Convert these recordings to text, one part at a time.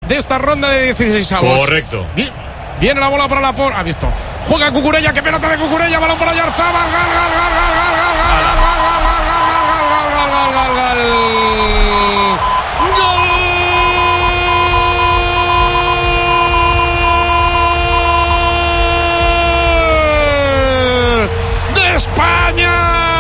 de esta ronda de 16avos. Correcto. Viene la bola para Laporte. Ha visto. Juega Cucurella. Qué pelota de Cucurella. Balón para Oyarzabal. España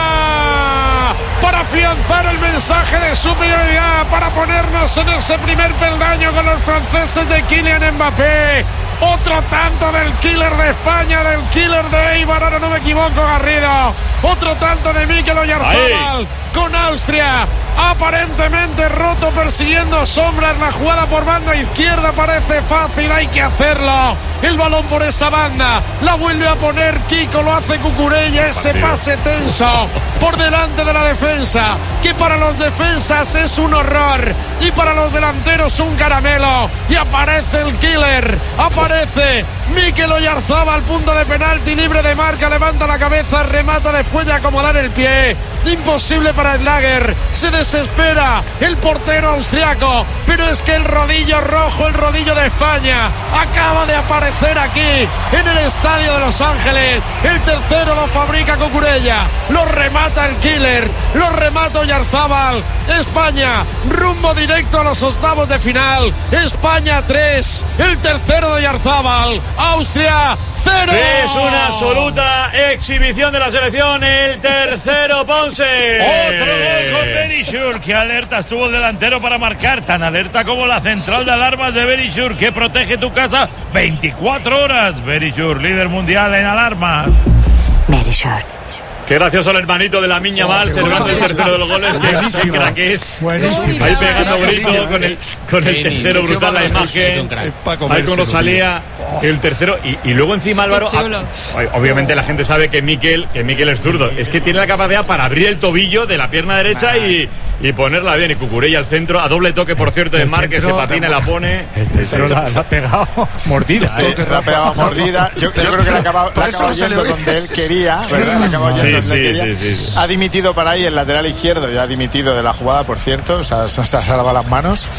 para afianzar el mensaje de superioridad, para ponernos en ese primer peldaño con los franceses de Kylian Mbappé. Otro tanto del killer de España, del killer de Eibar, ahora no me equivoco, Garrido. Otro tanto de Mikel Oyarzabal con Austria, aparentemente roto, persiguiendo sombras. La jugada por banda izquierda parece fácil, hay que hacerlo. El balón por esa banda, la vuelve a poner Kiko, lo hace Cucurella, ese pase tenso por delante de la defensa, que para los defensas es un horror y para los delanteros un caramelo. Y aparece el killer, aparece Mikel Oyarzabal, punto de penalti, libre de marca, levanta la cabeza, remata después de acomodar el pie. Imposible para Schlager, se desespera el portero austriaco, pero es que el rodillo rojo, el rodillo de España, acaba de aparecer aquí en el estadio de Los Ángeles. El tercero lo fabrica Cucurella, lo remata el killer, lo remata Oyarzabal. España rumbo directo a los octavos de final. España 3, el tercero de Oyarzabal. Austria 0. Es una absoluta exhibición de la selección. El tercero, Ponce. Otro gol con Verisure. Qué alerta estuvo el delantero para marcar. Tan alerta como la central de alarmas de Verisure, que protege tu casa 24 horas. Verisure, líder mundial en alarmas. Verisure. Qué gracioso el hermanito de Lamine Yamal celebrando el tercero de los goles. Qué crack es. Buenísimo. Ahí pegando grito con el tercero, brutal la imagen. Ahí con Rosalía, el tercero. Y luego encima, Álvaro, obviamente la gente sabe que Mikel es zurdo. Es que tiene la capacidad para abrir el tobillo de la pierna derecha y ponerla bien. Y Cucurella al centro, a doble toque, por cierto, de Mar, que se patina y la pone. El tercero la ha pegado mordida. Sí, la ha pegado mordida. Yo creo que la ha acabado yendo donde él quería, ¿verdad? La ha acabado yendo. Sí. Ha dimitido para ahí el lateral izquierdo, ya ha dimitido de la jugada, por cierto, se ha salvado las manos.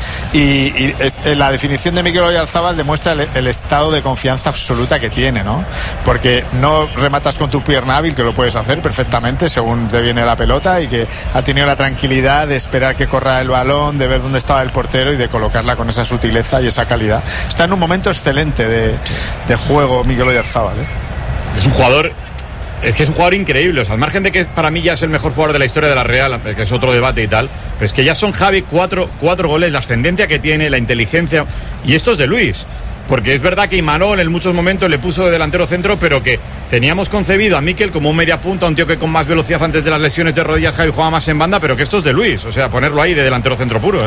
Y la definición de Mikel Oyarzabal demuestra el estado de confianza absoluta que tiene, ¿no? Porque no rematas con tu pierna hábil, que lo puedes hacer perfectamente según te viene la pelota, y que ha tenido la tranquilidad de esperar que corra el balón, de ver dónde estaba el portero y de colocarla con esa sutileza y esa calidad. Está en un momento excelente de juego Mikel Oyarzabal, ¿eh? Es un jugador increíble, o sea, al margen de que para mí ya es el mejor jugador de la historia de la Real, que es otro debate y tal, pero es que ya son, Javi, cuatro goles, la ascendencia que tiene, la inteligencia, y esto es de Luis, porque es verdad que Imanol en muchos momentos le puso de delantero centro, pero que teníamos concebido a Mikel como un media punta, un tío que con más velocidad antes de las lesiones de rodillas, Javi, jugaba más en banda, pero que esto es de Luis, o sea, ponerlo ahí de delantero centro puro,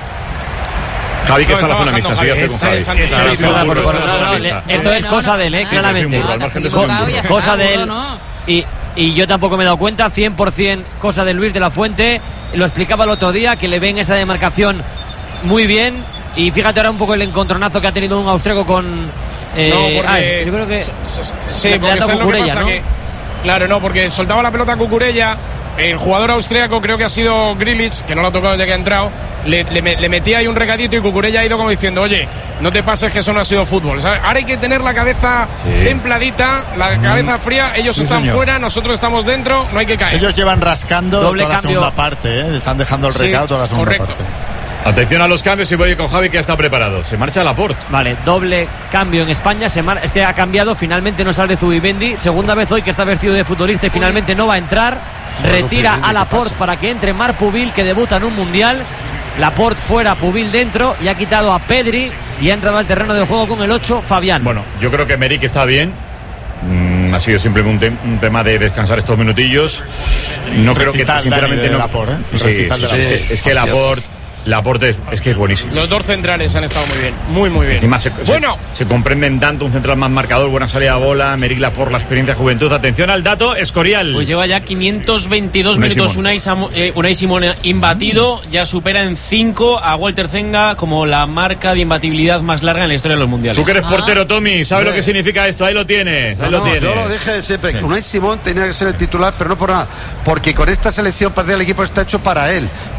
Javi, que está la zona mixta, sigue con Javi. Esto es cosa de él, claramente. Cosa de él. Y yo tampoco me he dado cuenta, 100% cosa de Luis de la Fuente. Lo explicaba el otro día, que le ven esa demarcación muy bien. Y fíjate ahora un poco el encontronazo que ha tenido un austriaco con... yo creo que... Sí, porque ¿sabes lo que pasa? ¿No? Claro, no, porque soltaba la pelota a Cucurella. El jugador austriaco, creo que ha sido Grealish, que no lo ha tocado desde que ha entrado, le metía ahí un recadito y Cucurella ha ido como diciendo, oye, no te pases que eso no ha sido fútbol, ¿sabes? Ahora hay que tener la cabeza templadita, la cabeza fría. Ellos están fuera, nosotros estamos dentro, no hay que caer. Ellos llevan rascando toda la segunda parte, están dejando el recado toda la segunda parte. Atención a los cambios y voy con Javi, que ya está preparado. Se marcha Laporte. Vale, doble cambio en España. Este ha cambiado, finalmente no sale Zubimendi. Segunda vez hoy que está vestido de futbolista y finalmente no va a entrar. Retira a Laporte para que entre Marc Pubil, que debuta en un mundial. Laporte fuera, Pubil dentro, y ha quitado a Pedri y ha entrado al terreno de juego con el 8, Fabián. Bueno, yo creo que Meric está bien. Ha sido simplemente un tema de descansar estos minutillos. No creo que, sinceramente, no. Laporte, es que Laporte es que es buenísimo. Los dos centrales han estado muy bien, muy bien. Encima se comprenden tanto, un central más marcador, buena salida a bola, Meric Laporte, la experiencia de juventud. Atención al dato, Escorial. Pues lleva ya 522 minutos Unai Simón imbatido, ya supera en 5 a Walter Zenga como la marca de imbatibilidad más larga en la historia de los mundiales. Tú que eres portero, Tommy, ¿sabes lo que significa esto? Ahí lo tienes. Yo lo dije siempre, Unai Simón tenía que ser el titular, pero no por nada, porque con esta selección parece que el equipo está hecho para él,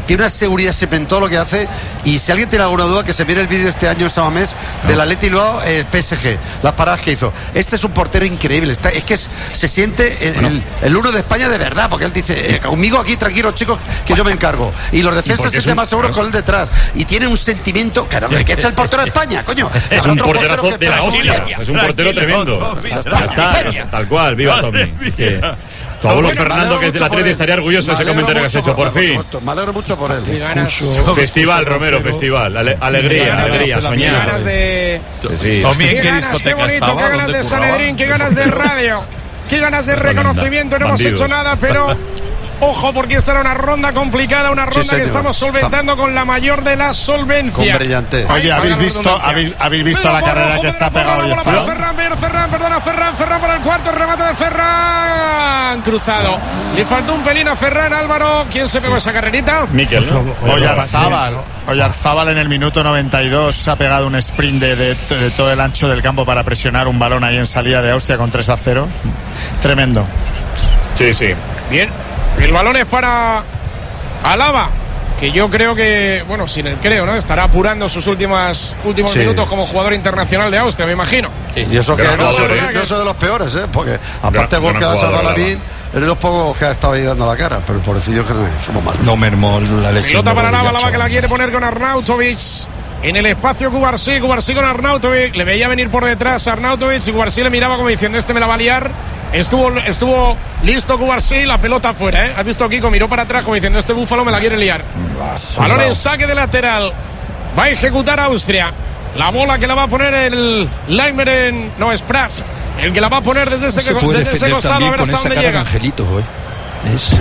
tiene una seguridad siempre en todo lo que hace. Y si alguien tiene alguna duda, que se mire el vídeo este año en Samamés del Atleti Bilbao PSG, las paradas que hizo. Este es un portero increíble. Es que se siente el uno de España de verdad, porque él dice, conmigo aquí tranquilos chicos, que yo me encargo. Y los defensas se sienten más seguros con él detrás. Y tiene un sentimiento, claro, que es el portero de España, coño. Es un porterazo de la hostia. Es un portero tremendo. Ya está, tal cual, viva Tommy. Tu abuelo Fernando, que es del Atleti, estaría orgulloso de ese comentario que has hecho, por fin. Me alegro mucho por él. Festival, Romero, festival. Alegría, soñar. Tommy, ¿en qué discoteca bonito, estaba? Qué ganas de Sanedrín, qué ganas de radio, qué ganas de reconocimiento. No hemos hecho nada, pero... Ojo, porque esta era una ronda complicada, una ronda que estamos solventando con la mayor de las solvencias. Con brillantez. Oye, ¿habéis visto la carrera que se ha pegado hoy? Ferran para el cuarto, remate de Ferran. Cruzado. Le faltó un pelín a Ferran, Álvaro. ¿Quién se pegó esa carrerita? Miquel, ¿no? Oyarzábal en el minuto 92 se ha pegado un sprint de todo el ancho del campo para presionar un balón ahí en salida de Austria con 3-0. Tremendo. Sí. Bien. El balón es para Alaba, que yo creo que, bueno, sin el creo, ¿no? Estará apurando sus últimos minutos como jugador internacional de Austria, me imagino. Sí. Y eso que no es de los peores, porque aparte del gol que ha salvado Lavín, es de los pocos que ha estado ahí dando la cara, pero el pobrecillo que somos malos. No mermó la lesión. Pelota para Alaba que la quiere poner con Arnautovic. En el espacio Cubarsí con Arnautovic. Le veía venir por detrás a Arnautovic y Cubarsí le miraba como diciendo, este me la va a liar. Estuvo listo Cubarsí, la pelota fuera, ¿eh? Has visto Kiko, miró para atrás como diciendo, este búfalo me la quiere liar. Balón en saque de lateral. Va a ejecutar Austria. La bola que la va a poner el Leimeren, no, Spratz. El que la va a poner desde ese costado, a ver hasta dónde llega. Angelitos hoy. Es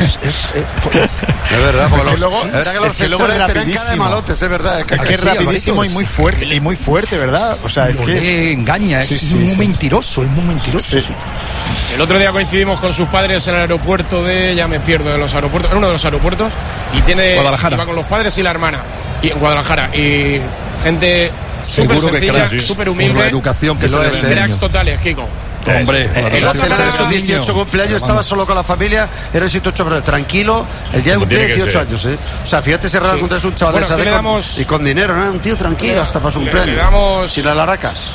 verdad, porque es que luego es rapidísimo. Es verdad, que es rapidísimo y muy fuerte, ¿verdad? O sea, es que engaña, es muy mentiroso. El otro día coincidimos con sus padres en el aeropuerto en uno de los aeropuertos, y Guadalajara. Iba con los padres y la hermana, y en Guadalajara, y gente súper sencilla, súper humilde, con la educación que lo es, cracks totales, Kiko. Hombre, en la cena de sus 18 cumpleaños estaba solo con la familia, era el 18, pero tranquilo, el día de cumpleaños 18 años, O sea, fíjate, se encontrás un chaval y con dinero, ¿no? Un tío tranquilo hasta para su cumpleaños. Sin las laracas.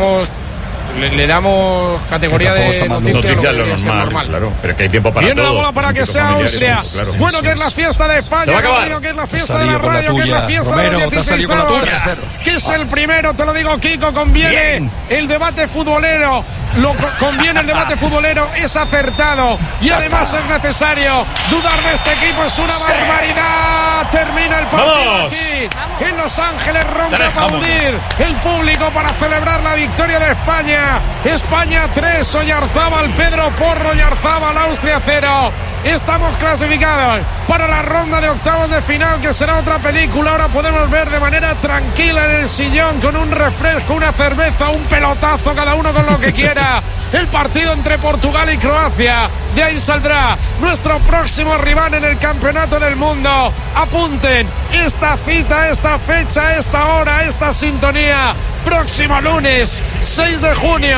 Le damos categoría de noticia lo normal, claro, pero que hay tiempo para viene todo. La bola para que sea Austria. Claro. Bueno, que es la fiesta de España, que es la fiesta de la radio, que es la fiesta de los 16 que es el primero, te lo digo, Kiko, conviene el debate futbolero. Conviene el debate futbolero, es acertado y además es necesario. Dudar de este equipo es una barbaridad. Termina el partido aquí en Los Ángeles, rompe a aplaudir el público para celebrar la victoria de España. España 3, Oyarzábal, Pedro Porro, Oyarzábal, Austria 0. Estamos clasificados para la ronda de octavos de final, que será otra película. Ahora podemos ver de manera tranquila en el sillón, con un refresco, una cerveza, un pelotazo, cada uno con lo que quiera, el partido entre Portugal y Croacia. De ahí saldrá nuestro próximo rival en el Campeonato del Mundo. Apunten esta cita, esta fecha, esta hora, esta sintonía. Próximo lunes, 6 de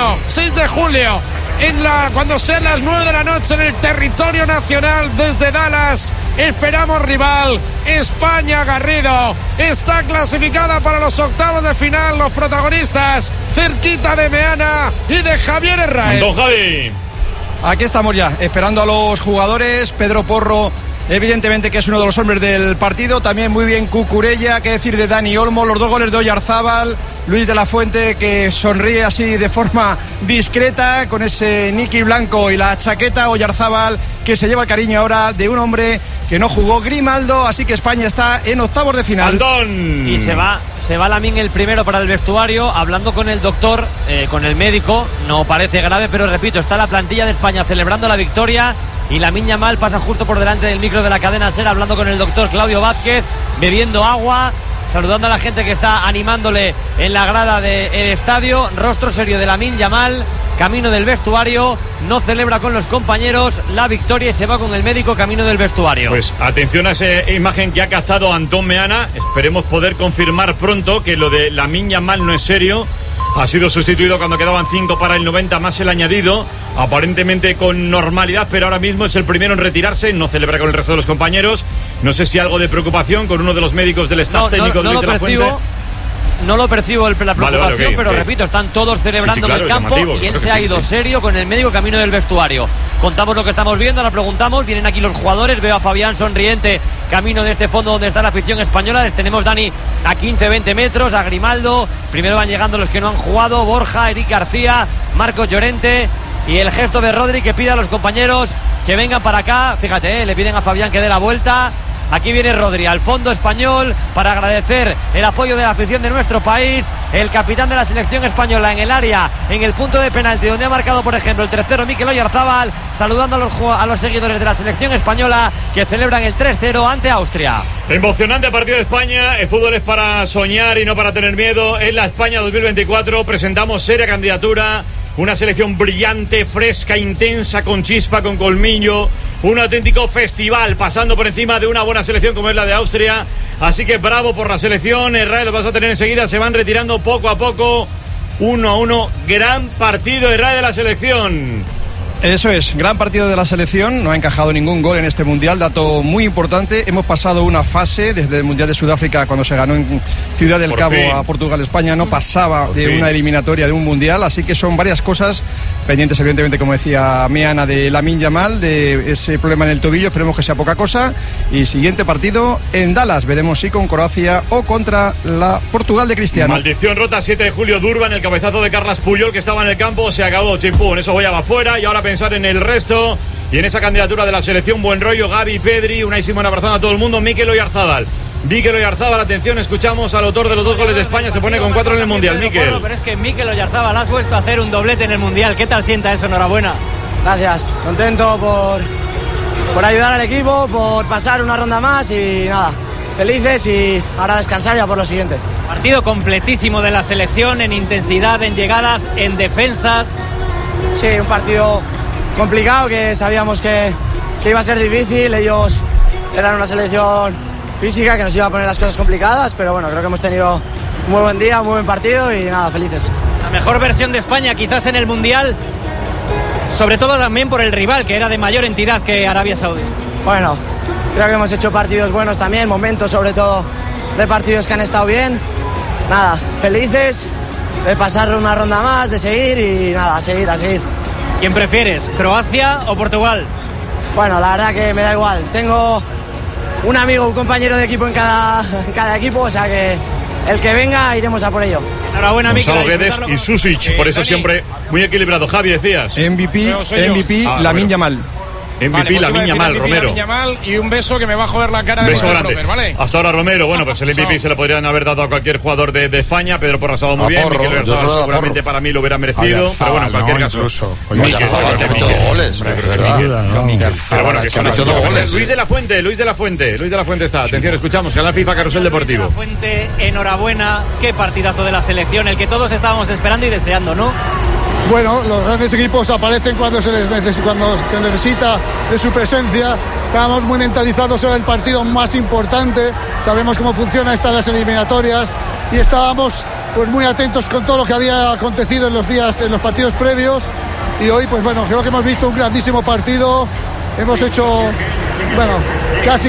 julio. Cuando sean las 9 de la noche en el territorio nacional desde Dallas, esperamos rival. España Garrido está clasificada para los octavos de final. Los protagonistas cerquita de Meana y de Javier Herrera. Don Javi. Aquí estamos ya, esperando a los jugadores. Pedro Porro, evidentemente que es uno de los hombres del partido. También muy bien Cucurella, qué decir de Dani Olmo, los 2 goles de Oyarzábal. Luis de la Fuente, que sonríe así de forma discreta con ese Niki blanco y la chaqueta. Oyarzábal, que se lleva el cariño ahora de un hombre que no jugó, Grimaldo. Así que España está en octavos de final. Andón. Y se va Lamín el primero para el vestuario, hablando con el doctor, con el médico. No parece grave, pero repito, está la plantilla de España celebrando la victoria. Y Lamine Yamal pasa justo por delante del micro de la cadena SER, hablando con el doctor Claudio Vázquez, bebiendo agua, saludando a la gente que está animándole en la grada del estadio. Rostro serio de Lamine Yamal, camino del vestuario, no celebra con los compañeros la victoria y se va con el médico camino del vestuario. Pues atención a esa imagen que ha cazado Antón Meana. Esperemos poder confirmar pronto que lo de Lamine Yamal no es serio. ha sido sustituido cuando quedaban 5 para el 90, más el añadido, aparentemente con normalidad, pero ahora mismo es el primero en retirarse, no celebra con el resto de los compañeros. No sé si algo de preocupación con uno de los médicos del staff técnico de Luis de la Fuente. No lo percibo la preocupación, pero repito, están todos celebrando en el campo y él se ha ido serio con el médico camino del vestuario. Contamos lo que estamos viendo, ahora preguntamos, vienen aquí los jugadores, veo a Fabián sonriente camino de este fondo donde está la afición española. Les tenemos, Dani, a 15-20 metros, a Grimaldo, primero van llegando los que no han jugado, Borja, Eric García, Marcos Llorente, y el gesto de Rodri que pide a los compañeros que vengan para acá. Fíjate, le piden a Fabián que dé la vuelta. Aquí viene Rodri al fondo español para agradecer el apoyo de la afición de nuestro país. El capitán de la selección española en el área, en el punto de penalti donde ha marcado, por ejemplo, el tercero Mikel Oyarzabal, saludando a los seguidores de la selección española que celebran el 3-0 ante Austria. Emocionante partido de España. El fútbol es para soñar y no para tener miedo. En la España 2024 presentamos seria candidatura. Una selección brillante, fresca, intensa, con chispa, con colmillo. Un auténtico festival, pasando por encima de una buena selección como es la de Austria. Así que bravo por la selección. Israel lo vas a tener enseguida. Se van retirando poco a poco. 1-1. Gran partido, Israel, de la selección. Eso es, gran partido de la selección, no ha encajado ningún gol en este Mundial, dato muy importante. Hemos pasado una fase desde el Mundial de Sudáfrica, cuando se ganó en Ciudad del Cabo a Portugal-España, no pasaba de una eliminatoria de un Mundial, así que son varias cosas pendientes, evidentemente, como decía Meana, de Lamine Yamal, de ese problema en el tobillo, esperemos que sea poca cosa. Y siguiente partido en Dallas, veremos si con Croacia o contra la Portugal de Cristiano. Maldición rota, 7 de julio, Durban, el cabezazo de Carles Puyol que estaba en el campo, se acabó, chimpú, en eso voy a afuera y ahora pensar en el resto y en esa candidatura de la selección. Buen rollo, Gavi, Pedri, Unai Simón abrazando a todo el mundo, Mikel Oyarzabal, atención, escuchamos al autor de los 2 goles de España, se pone con 4 en el Mundial. Mikel. Pero es que Mikel Oyarzabal has vuelto a hacer un doblete en el Mundial, ¿qué tal sienta eso? Enhorabuena. Gracias, contento por ayudar al equipo, por pasar una ronda más y nada, felices y ahora descansar ya por lo siguiente. Partido completísimo de la selección en intensidad, en llegadas, en defensas. Sí, un partido complicado que sabíamos que iba a ser difícil. Ellos eran una selección física que nos iba a poner las cosas complicadas, pero bueno, creo que hemos tenido un muy buen día, un muy buen partido y nada, felices. La mejor versión de España quizás en el Mundial, sobre todo también por el rival, que era de mayor entidad que Arabia Saudí. Bueno, creo que hemos hecho partidos buenos también, momentos sobre todo de partidos que han estado bien. Nada, felices de pasar una ronda más, de seguir y nada, a seguir. ¿Quién prefieres, Croacia o Portugal? Bueno, la verdad que me da igual. Tengo un amigo, un compañero de equipo en cada equipo, o sea que el que venga iremos a por ello. Enhorabuena, Gonzalo Guedes y Susic, por eso Dani, siempre muy equilibrado. Javi, decías. MVP, Lamine Yamal. MVP, Lamine Yamal, Romero. Y un beso que me va a joder la cara de Robert, ¿vale? Hasta ahora Romero, bueno, pues el MVP se lo podrían haber dado a cualquier jugador de España. Pedro Porro ha estado muy bien, Mikel Oyarzabal seguramente para mí lo hubiera merecido, pero bueno, en cualquier caso. Oyarzabal que metió goles, pero bueno, que son goles. Luis de la Fuente está. Atención, escuchamos a la FIFA Carrusel Deportivo. Luis de la Fuente, enhorabuena, qué partidazo de la selección, el que todos estábamos esperando y deseando, ¿no? Bueno, los grandes equipos aparecen cuando se necesita de su presencia. Estábamos muy mentalizados en el partido más importante. Sabemos cómo funciona las eliminatorias y estábamos pues muy atentos con todo lo que había acontecido en los partidos previos. Y hoy, pues bueno, creo que hemos visto un grandísimo partido. Hemos hecho, bueno, casi,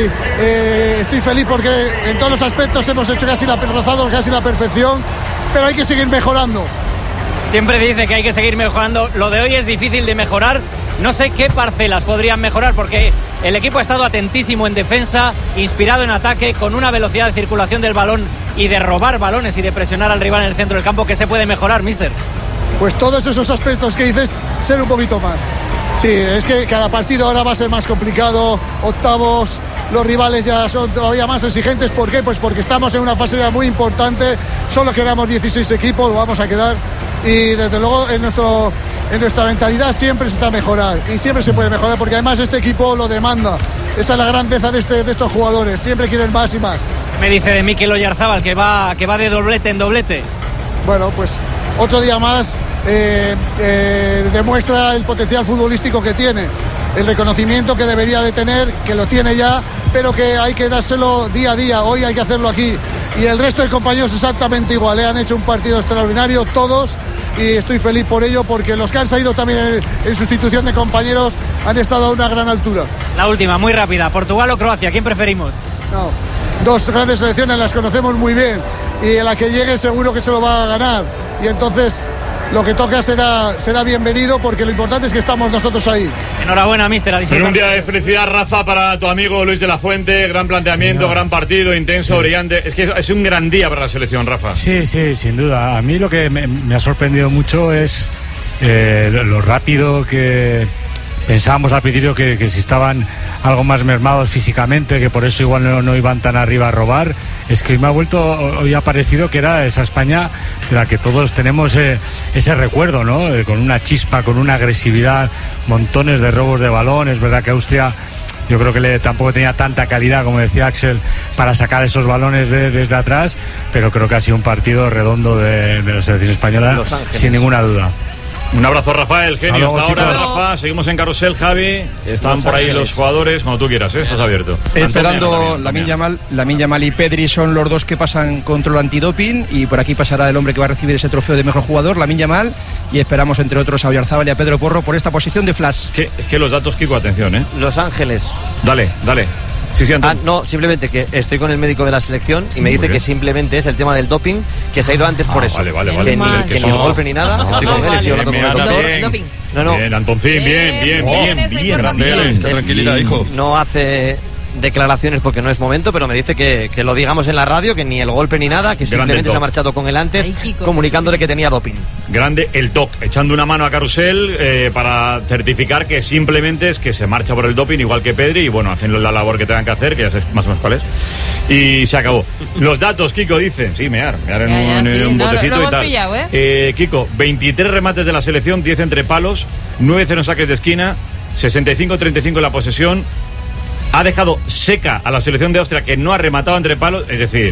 estoy feliz porque en todos los aspectos hemos hecho rozado casi la perfección, pero hay que seguir mejorando. Siempre dice que hay que seguir mejorando. Lo de hoy es difícil de mejorar. No sé qué parcelas podrían mejorar porque el equipo ha estado atentísimo en defensa, inspirado en ataque, con una velocidad de circulación del balón y de robar balones y de presionar al rival en el centro del campo. ¿Qué se puede mejorar, míster? Pues todos esos aspectos que dices, ser un poquito más. Sí, es que cada partido ahora va a ser más complicado. Octavos, los rivales ya son todavía más exigentes. ¿Por qué? Pues porque estamos en una fase ya muy importante. Solo quedamos 16 equipos, lo vamos a quedar. Y desde luego en nuestra mentalidad siempre se está a mejorar y siempre se puede mejorar porque además este equipo lo demanda. Esa es la grandeza de estos jugadores, siempre quieren más y más. Me dice de Mikel Oyarzabal que va de doblete en doblete. Bueno, pues otro día más demuestra el potencial futbolístico que tiene, el reconocimiento que debería de tener, que lo tiene ya, pero que hay que dárselo día a día. Hoy hay que hacerlo aquí y el resto de compañeros exactamente igual. Han hecho un partido extraordinario todos y estoy feliz por ello, porque los que han salido también en sustitución de compañeros han estado a una gran altura. La última, muy rápida, ¿Portugal o Croacia? ¿Quién preferimos? No, dos grandes selecciones, las conocemos muy bien y en la que llegue seguro que se lo va a ganar, y entonces lo que toca será bienvenido, porque lo importante es que estamos nosotros ahí. Enhorabuena, míster. En un día de felicidad, Rafa, para tu amigo Luis de la Fuente. Gran planteamiento, sí, gran partido, intenso, sí, brillante. Es que es un gran día para la selección, Rafa. Sí, sin duda. A mí lo que me ha sorprendido mucho es lo rápido que pensábamos al principio que si estaban algo más mermados físicamente, que por eso igual no iban tan arriba a robar. Es que hoy ha parecido que era esa España de la que todos tenemos ese recuerdo, ¿no? Con una chispa, con una agresividad, montones de robos de balón. Es verdad que Austria, yo creo que tampoco tenía tanta calidad, como decía Axel, para sacar esos balones desde atrás, pero creo que ha sido un partido redondo de la selección española, sin ninguna duda. Un abrazo, Rafael, genio. Hasta ahora, Rafa. Seguimos en Carrusel, Javi. Están por ahí los jugadores. Cuando tú quieras, estás abierto. Esperando Lamine Yamal y Pedri son los dos que pasan control antidoping, y por aquí pasará el hombre que va a recibir ese trofeo de mejor jugador, Lamine Yamal, y esperamos entre otros a Oyarzábal y a Pedro Porro por esta posición de flash. Es que los datos, Kiko, atención, Los Ángeles. Dale. Sí, no, simplemente que estoy con el médico de la selección y me dice que simplemente es el tema del doping, que se ha ido antes por eso. Vale. Que ni os golpe ni nada. Estoy con él, estoy hablando con el doctor. No. Bien, Antoncín, bien. Grande, tranquilidad, hijo. No hace declaraciones porque no es momento, pero me dice que lo digamos en la radio, que ni el golpe ni nada, que simplemente se ha marchado con él antes, comunicándole que tenía doping. Grande el doc, echando una mano a Carrusel para certificar que simplemente es que se marcha por el doping, igual que Pedri, y bueno, hacen la labor que tengan que hacer, que ya sé más o menos cuál es, y se acabó. Los datos, Kiko, dicen, sí, mear en un botecito y tal. Pillado, Kiko, 23 remates de la selección, 10 entre palos, 9-0 saques de esquina, 65-35 en la posesión. Ha dejado seca a la selección de Austria, que no ha rematado entre palos, es decir,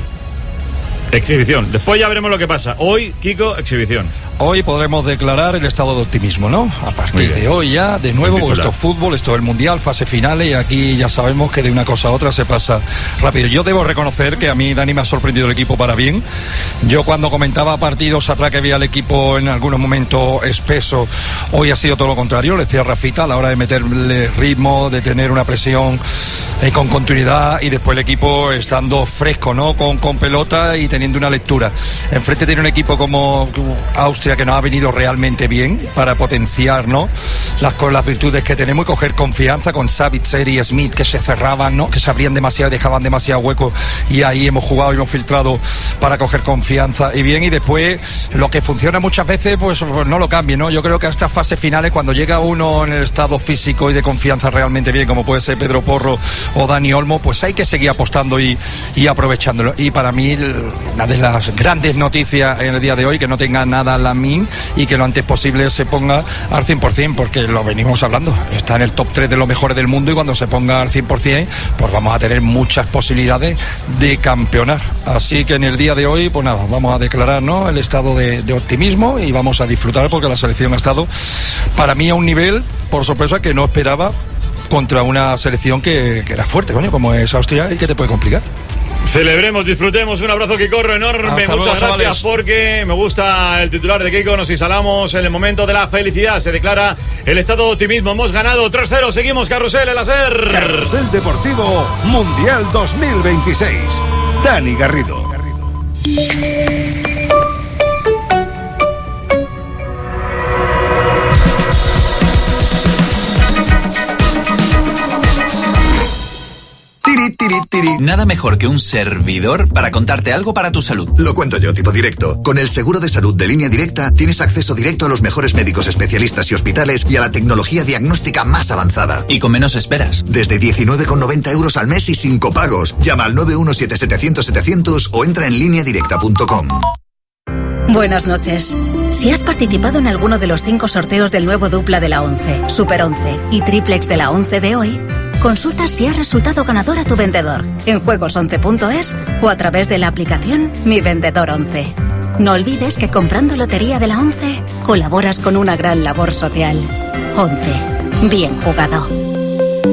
exhibición. Después ya veremos lo que pasa. Hoy, Kiko, exhibición. Hoy podremos declarar el estado de optimismo, ¿no? A partir de hoy ya, de nuevo, porque esto es fútbol, esto es el Mundial, fase finales, y aquí ya sabemos que de una cosa a otra se pasa rápido. Yo debo reconocer que a mí, Dani, me ha sorprendido el equipo para bien. Yo cuando comentaba partidos atrás que veía el equipo en algunos momentos espeso, hoy ha sido todo lo contrario. Le decía a Rafita, a la hora de meterle ritmo, de tener una presión con continuidad, y después el equipo estando fresco, ¿no? Con pelota y teniendo una lectura. Enfrente tiene un equipo como Austria, que nos ha venido realmente bien para potenciar, ¿no?, las virtudes que tenemos y coger confianza con Savitzer y Smith, que se cerraban, ¿no?, que se abrían demasiado y dejaban demasiado hueco, y ahí hemos jugado y hemos filtrado para coger confianza y bien. Y después lo que funciona muchas veces pues no lo cambie, ¿no? Yo creo que a estas fases finales, cuando llega uno en el estado físico y de confianza realmente bien, como puede ser Pedro Porro o Dani Olmo, pues hay que seguir apostando y aprovechándolo. Y para mí, una de las grandes noticias en el día de hoy, que no tenga nada Lamine, y que lo antes posible se ponga al 100%, porque lo venimos hablando, está en el top 3 de los mejores del mundo, y cuando se ponga al 100%, pues vamos a tener muchas posibilidades de campeonar. Así que en el día de hoy, pues nada, vamos a declarar, ¿no?, el estado de optimismo, y vamos a disfrutar, porque la selección ha estado para mí a un nivel, por sorpresa, que no esperaba, contra una selección que era fuerte, coño, como es Austria, y que te puede complicar. Celebremos, disfrutemos. Un abrazo, Kikorro, enorme. Muchas gracias, chavales, porque me gusta el titular de Kiko. Nos instalamos en el momento de la felicidad. Se declara el estado de optimismo. Hemos ganado 3-0. Seguimos Carrusel, el hacer. Carrusel Deportivo Mundial 2026. Dani Garrido. Nada mejor que un servidor para contarte algo para tu salud. Lo cuento yo, tipo directo. Con el seguro de salud de Línea Directa tienes acceso directo a los mejores médicos especialistas y hospitales y a la tecnología diagnóstica más avanzada. Y con menos esperas. Desde 19,90 € al mes y sin copagos. Llama al 917-700-700 o entra en lineadirecta.com. Buenas noches. Si has participado en alguno de los 5 sorteos del nuevo dupla de la 11, Super 11 y Triplex de la 11 de hoy, consulta si has resultado ganador a tu vendedor en juegos11.es o a través de la aplicación Mi Vendedor 11. No olvides que comprando Lotería de la 11 colaboras con una gran labor social. 11. Bien jugado.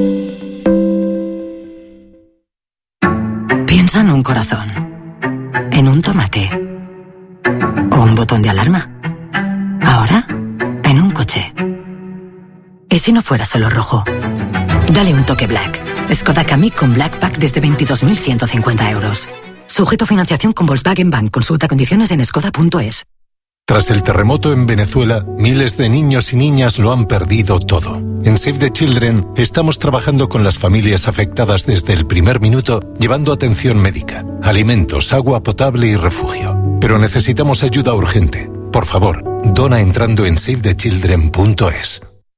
Piensa en un corazón. en un tomate. O un botón de alarma. Ahora, en un coche. ¿Y si no fuera solo rojo? Dale un toque Black. Skoda Kamiq con Black Pack desde 22.150 euros. Sujeto a financiación con Volkswagen Bank. Consulta condiciones en skoda.es. Tras el terremoto en Venezuela, miles de niños y niñas lo han perdido todo. En Save the Children estamos trabajando con las familias afectadas desde el primer minuto, llevando atención médica, alimentos, agua potable y refugio. Pero necesitamos ayuda urgente. Por favor, dona entrando en savethechildren.es.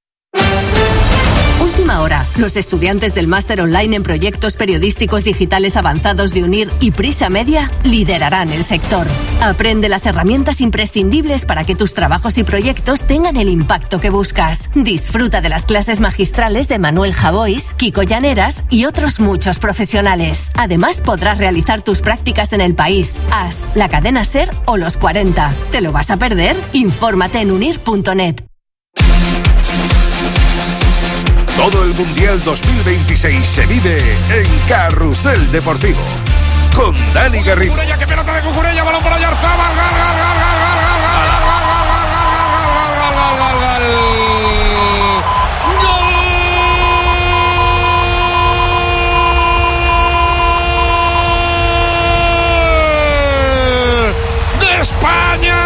Última hora. Los estudiantes del máster online en proyectos periodísticos digitales avanzados de UNIR y Prisa Media liderarán el sector. Aprende las herramientas imprescindibles para que tus trabajos y proyectos tengan el impacto que buscas. Disfruta de las clases magistrales de Manuel Javois, Kiko Llaneras y otros muchos profesionales. Además, podrás realizar tus prácticas en El País, AS, la cadena SER o Los 40. ¿Te lo vas a perder? Infórmate en unir.net. Todo el Mundial 2026 se vive en Carrusel Deportivo con Dani Garrido. Cucurella, que pelota de Cucurella, balón para Oyarzabal, gol, de España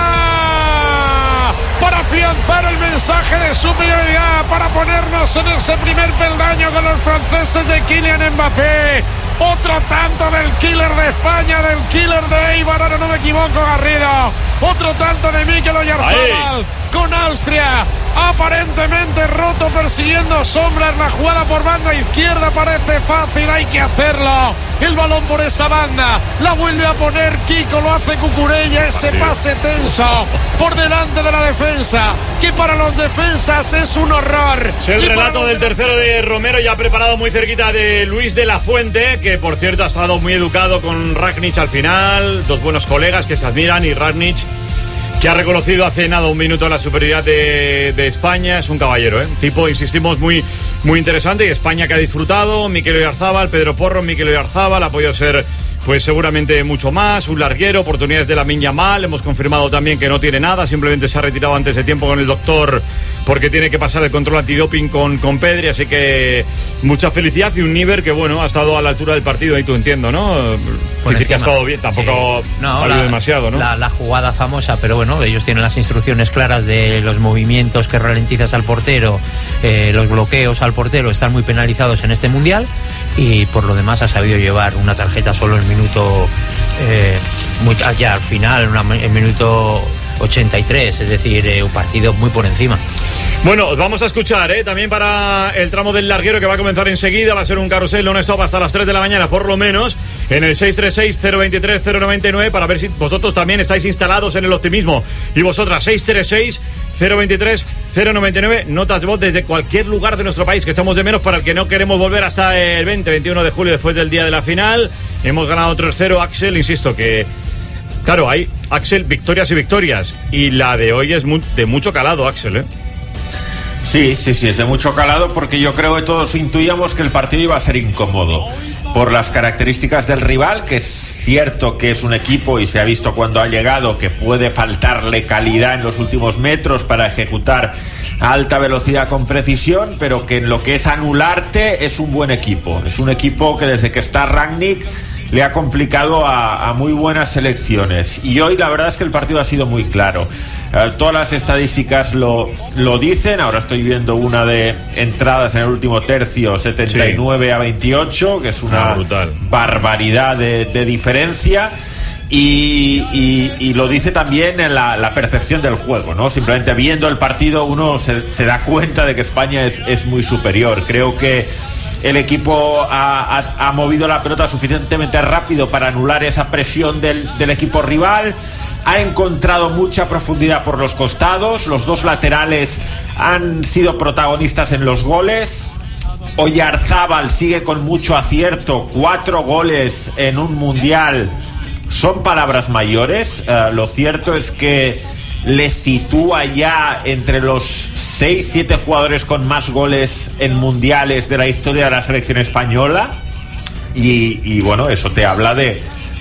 para afianzar el mensaje de superioridad, para ponernos en ese primer peldaño con los franceses de Kylian Mbappé. Otro tanto del killer de España, del killer de Eibar, ahora no me equivoco, Garrido. Otro tanto de Mikel Oyarzabal con Austria. Aparentemente roto, persiguiendo sombras. La jugada por banda izquierda parece fácil, hay que hacerlo. El balón por esa banda, la vuelve a poner Kiko, lo hace Cucurella. Ese pase tenso por delante de la defensa, que para los defensas es un horror. Es el relato del tercero de Romero, ya preparado muy cerquita de Luis de la Fuente, que por cierto ha estado muy educado con Rakitic al final. Dos buenos colegas que se admiran, y Rakitic, que ha reconocido hace nada un minuto la superioridad de España. Es un caballero, tipo, insistimos, muy, muy interesante. Y España que ha disfrutado, Mikel Oyarzabal, Pedro Porro, Mikel Oyarzabal, ha podido ser pues seguramente mucho más, un larguero, oportunidades de Lamine Yamal. Hemos confirmado también que no tiene nada, simplemente se ha retirado antes de tiempo con el doctor porque tiene que pasar el control antidoping con Pedri, así que mucha felicidad. Y un Níver que, bueno, ha estado a la altura del partido, ahí tú entiendo, ¿no? Decir que ha estado bien, tampoco ha habido demasiado, ¿no? La jugada famosa, pero bueno, ellos tienen las instrucciones claras de los movimientos que ralentizas al portero, los bloqueos al portero están muy penalizados en este Mundial, y por lo demás ha sabido llevar una tarjeta solo en minuto, ya al final, en minuto 83, es decir, un partido muy por encima. Bueno, vamos a escuchar también para el tramo del larguero, que va a comenzar enseguida. Va a ser un carrusel non-stop hasta las 3 de la mañana, por lo menos, en el 636-023-099, para ver si vosotros también estáis instalados en el optimismo. Y vosotras, 636-023-099, notas de voz desde cualquier lugar de nuestro país, que echamos de menos para el que no queremos volver hasta el 20-21 de julio, después del día de la final. Hemos ganado 3-0, Axel, insisto que... Claro, hay, Axel, victorias y victorias. Y la de hoy es de mucho calado, Axel, Sí, es de mucho calado, porque yo creo que todos intuíamos que el partido iba a ser incómodo por las características del rival, que es cierto que es un equipo, y se ha visto cuando ha llegado, que puede faltarle calidad en los últimos metros para ejecutar a alta velocidad con precisión, pero que en lo que es anularte es un buen equipo. Es un equipo que desde que está Rangnick le ha complicado a muy buenas selecciones, y hoy la verdad es que el partido ha sido muy claro. Todas las estadísticas lo dicen. Ahora estoy viendo una de entradas en el último tercio, 79-28, que es una barbaridad de diferencia. Y lo dice también en la percepción del juego, ¿no? Simplemente viendo el partido uno se da cuenta de que España es muy superior. Creo que el equipo ha movido la pelota suficientemente rápido para anular esa presión del equipo rival. Ha encontrado mucha profundidad por los costados. Los dos laterales han sido protagonistas en los goles. Oyarzabal sigue con mucho acierto. 4 goles en un mundial son palabras mayores. Lo cierto es que le sitúa ya entre los 6-7 jugadores con más goles en mundiales de la historia de la selección española. Y bueno, eso te habla de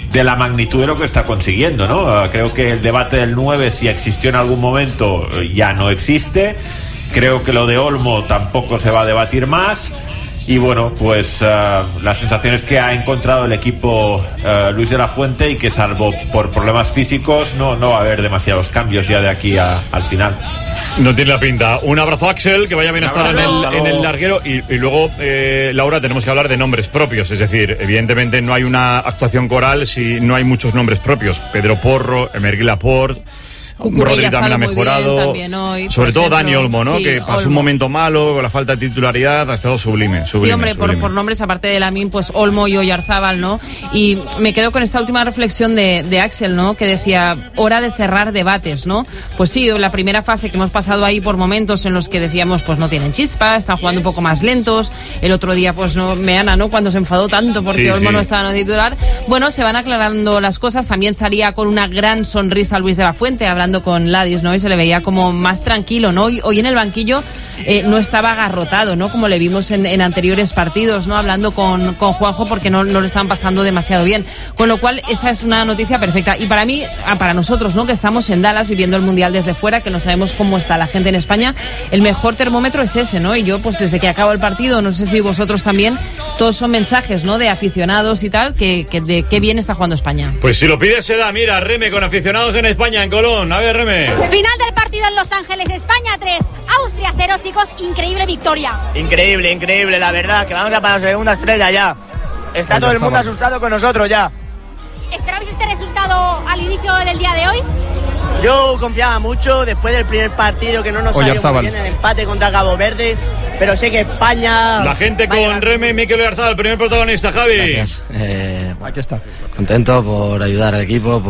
de la magnitud de lo que está consiguiendo, ¿no? Creo que el debate del 9, si existió en algún momento, ya no existe. Creo que lo de Olmo tampoco se va a debatir más. Y bueno, pues la sensación es que ha encontrado el equipo Luis de la Fuente, y que salvo por problemas físicos no va a haber demasiados cambios ya de aquí al final. No tiene la pinta. Un abrazo a Axel, que vaya bien a estar en el larguero. Y luego, Laura, tenemos que hablar de nombres propios. Es decir, evidentemente no hay una actuación coral si no hay muchos nombres propios. Pedro Porro, Emergui Laporte, Rodri también ha mejorado. Hoy, sobre todo Dani Olmo, ¿no? Sí, que pasó Olmo. Un momento malo con la falta de titularidad, ha estado sublime. Sí, hombre, por nombres, aparte de Lamine, pues Olmo y Oyarzábal, ¿no? Y me quedo con esta última reflexión de Axel, ¿no? Que decía, hora de cerrar debates, ¿no? Pues sí, la primera fase que hemos pasado ahí por momentos en los que decíamos, pues no tienen chispa, están jugando un poco más lentos. El otro día, pues no, Meana, ¿no? Cuando se enfadó tanto porque Olmo no estaba en el titular. Bueno, se van aclarando las cosas. También salía con una gran sonrisa Luis de la Fuente, hablando con Ladis, ¿no? Y se le veía como más tranquilo, ¿no? Hoy en el banquillo no estaba agarrotado, ¿no? Como le vimos en anteriores partidos, ¿no? Hablando con Juanjo, porque no le estaban pasando demasiado bien. Con lo cual, esa es una noticia perfecta. Y para mí, para nosotros, ¿no? Que estamos en Dallas viviendo el Mundial desde fuera, que no sabemos cómo está la gente en España, el mejor termómetro es ese, ¿no? Y yo, pues desde que acabo el partido, no sé si vosotros también, todos son mensajes, ¿no? De aficionados y tal, que de qué bien está jugando España. Pues si lo pides se da. Mira, Reme con aficionados en España, en Colón. A ver, Reme. Final del partido en Los Ángeles, España 3, Austria 0, chicos, increíble victoria. Increíble, la verdad, que vamos a para la segunda estrella ya. Está todo el mundo asustado con nosotros ya. ¿Esperabais este resultado al inicio del día de hoy? Yo confiaba mucho después del primer partido, que no nos salió muy bien el empate contra Cabo Verde, pero sé que España... La gente con Reme, Mikel Oyarzábal, el primer protagonista, Javi. Gracias. Aquí está. Contento por ayudar al equipo,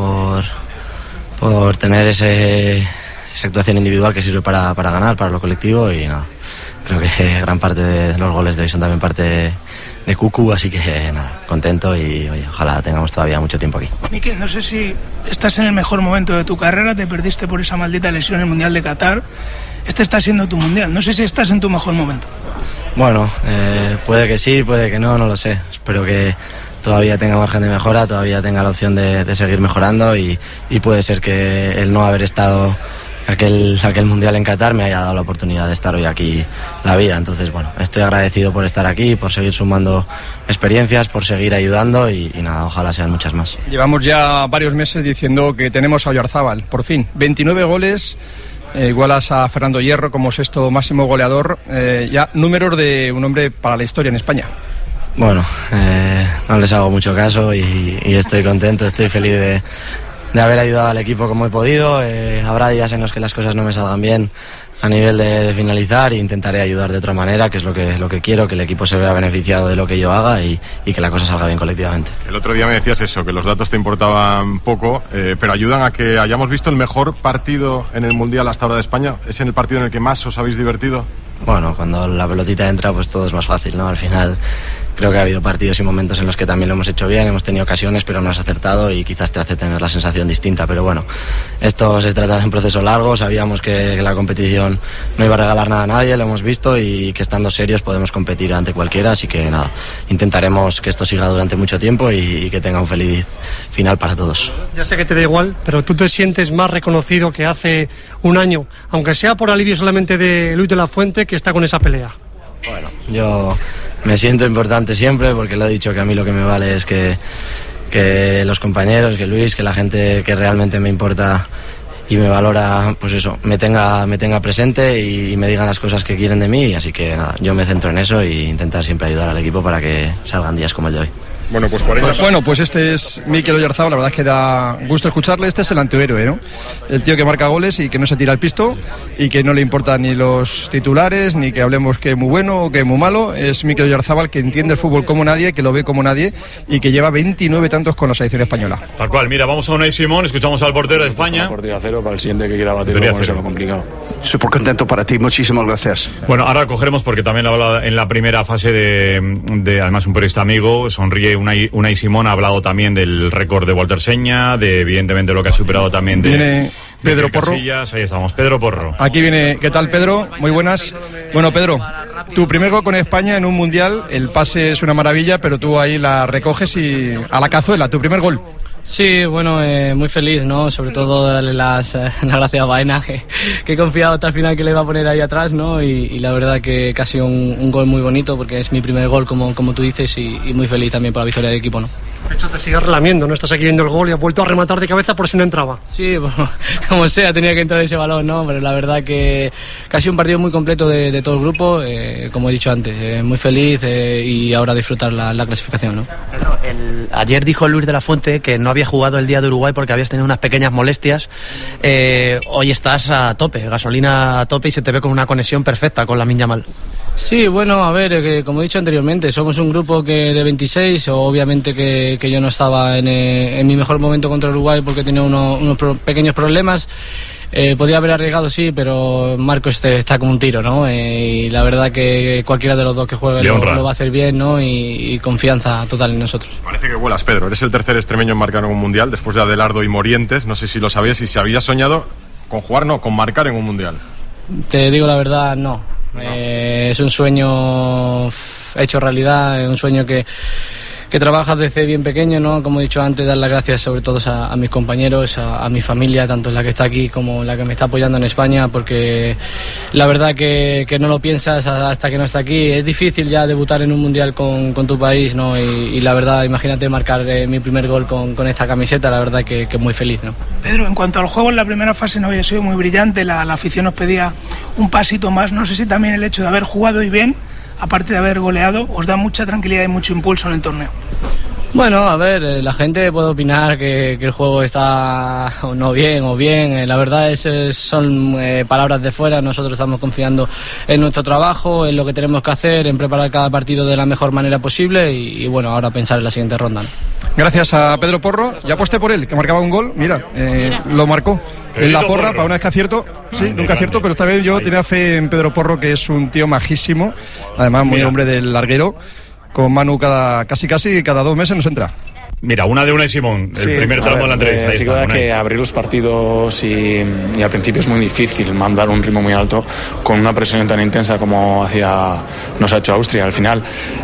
por tener esa actuación individual que sirve para ganar, para lo colectivo, y nada, creo que gran parte de los goles de hoy son también parte de Cucu, así que nada, contento y oye, ojalá tengamos todavía mucho tiempo aquí. Mikel, no sé si estás en el mejor momento de tu carrera, te perdiste por esa maldita lesión en el Mundial de Qatar, este está siendo tu Mundial, no sé si estás en tu mejor momento. Bueno, puede que sí, puede que no lo sé, espero que todavía tenga margen de mejora, todavía tenga la opción de seguir mejorando y puede ser que el no haber estado aquel Mundial en Qatar me haya dado la oportunidad de estar hoy aquí la vida. Entonces, bueno, estoy agradecido por estar aquí, por seguir sumando experiencias, por seguir ayudando y nada, ojalá sean muchas más. Llevamos ya varios meses diciendo que tenemos a Oyarzábal, por fin, 29 goles, igualas a Fernando Hierro como sexto máximo goleador, ya números de un hombre para la historia en España. Bueno, no les hago mucho caso y estoy contento, estoy feliz de haber ayudado al equipo como he podido. Habrá días en los que las cosas no me salgan bien a nivel de finalizar e intentaré ayudar de otra manera, que es lo que quiero, que el equipo se vea beneficiado de lo que yo haga y que la cosa salga bien colectivamente. El otro día me decías eso, que los datos te importaban poco, pero ayudan a que hayamos visto el mejor partido en el Mundial hasta ahora de España. ¿Es en el partido en el que más os habéis divertido? Bueno, cuando la pelotita entra, pues todo es más fácil, ¿no? Al final creo que ha habido partidos y momentos en los que también lo hemos hecho bien, hemos tenido ocasiones, pero no has acertado y quizás te hace tener la sensación distinta. Pero bueno, esto se trata de un proceso largo, sabíamos que la competición no iba a regalar nada a nadie, lo hemos visto y que estando serios podemos competir ante cualquiera, así que nada, intentaremos que esto siga durante mucho tiempo y que tenga un feliz final para todos. Ya sé que te da igual, pero tú te sientes más reconocido que hace un año, aunque sea por alivio solamente de Luis de la Fuente, que está con esa pelea. Bueno, yo me siento importante siempre porque lo he dicho, que a mí lo que me vale es que los compañeros, que Luis, que la gente que realmente me importa y me valora, pues eso, me tenga presente y me digan las cosas que quieren de mí, así que nada, yo me centro en eso e intentar siempre ayudar al equipo para que salgan días como el de hoy. Bueno, pues este es Mikel Oyarzábal, la verdad es que da gusto escucharle. Este es el antihéroe, ¿no? El tío que marca goles y que no se tira al pisto y que no le importan ni los titulares, ni que hablemos que es muy bueno o que es muy malo. Es Mikel Oyarzábal, que entiende el fútbol como nadie, que lo ve como nadie y que lleva 29 tantos con la selección española. Tal cual, mira, vamos a Unai Simón, escuchamos al portero de España. Portería cero para el siguiente que quiera batirlo, va a ser lo complicado. Súper contento para ti, muchísimas gracias. Bueno, ahora cogeremos porque también habla en la primera fase de además un periodista amigo, sonríe Unai Simón, ha hablado también del récord de Walter Seña, de evidentemente lo que ha superado también de... Viene Pedro Porro. Casillas, ahí estamos, Pedro Porro. Aquí viene, ¿qué tal, Pedro? Muy buenas. Bueno, Pedro, tu primer gol con España en un Mundial, el pase es una maravilla, pero tú ahí la recoges y a la cazuela, tu primer gol. Sí, bueno, muy feliz, ¿no? Sobre todo darle las gracias a Baena, que he confiado hasta el final que le iba a poner ahí atrás, ¿no? Y la verdad que ha sido un gol muy bonito porque es mi primer gol, como tú dices, y muy feliz también por la victoria del equipo, ¿no? De hecho, te sigues relamiendo, ¿no? Estás aquí viendo el gol y has vuelto a rematar de cabeza por si no entraba. Sí, bueno, como sea, tenía que entrar ese balón, ¿no? Pero la verdad que ha sido un partido muy completo de todo el grupo, como he dicho antes, muy feliz y ahora disfrutar la clasificación, ¿no? Pedro, ayer dijo Luis de la Fuente que no había jugado el día de Uruguay porque habías tenido unas pequeñas molestias. Hoy estás a tope, gasolina a tope y se te ve con una conexión perfecta con Lamine Yamal. Sí, bueno, a ver, como he dicho anteriormente, somos un grupo de 26, obviamente que yo no estaba en mi mejor momento contra Uruguay porque tenía unos pequeños problemas. Podía haber arriesgado, sí, pero Marco está como un tiro, ¿no? Y la verdad que cualquiera de los dos que juegue lo va a hacer bien, ¿no? Y confianza total en nosotros. Parece que vuelas, Pedro. Eres el tercer extremeño en marcar en un mundial, después de Adelardo y Morientes. No sé si lo sabías y si habías soñado con jugar, no, con marcar en un mundial. Te digo la verdad, no. Es un sueño hecho realidad, es un sueño que trabajas desde bien pequeño, ¿no? Como he dicho antes, dar las gracias sobre todo a mis compañeros, a mi familia, tanto la que está aquí como la que me está apoyando en España, porque la verdad que no lo piensas hasta que no está aquí. Es difícil ya debutar en un mundial con tu país, ¿no? Y la verdad, imagínate marcar mi primer gol con esta camiseta, la verdad que muy feliz, ¿no? Pedro, en cuanto al juego, en la primera fase no había sido muy brillante, la afición nos pedía un pasito más. No sé si también el hecho de haber jugado y bien, aparte de haber goleado, os da mucha tranquilidad y mucho impulso en el torneo. Bueno, a ver, la gente puede opinar que el juego está o no bien o bien. La verdad son palabras de fuera. Nosotros estamos confiando en nuestro trabajo, en lo que tenemos que hacer, en preparar cada partido de la mejor manera posible y bueno, ahora pensar en la siguiente ronda, ¿no? Gracias a Pedro Porro. Ya aposté por él, que marcaba un gol. Mira, lo marcó. En la porra, para una vez que acierto, sí, nunca acierto, pero esta vez yo tenía fe en Pedro Porro, que es un tío majísimo, además muy hombre del larguero. Con Manu casi cada 2 meses nos entra. Mira, una de y Simón, el primer tramo de la entrevista. Sí, verdad que abrir los partidos y al principio es muy difícil mandar un ritmo muy alto con una presión tan intensa como nos ha hecho Austria. Al final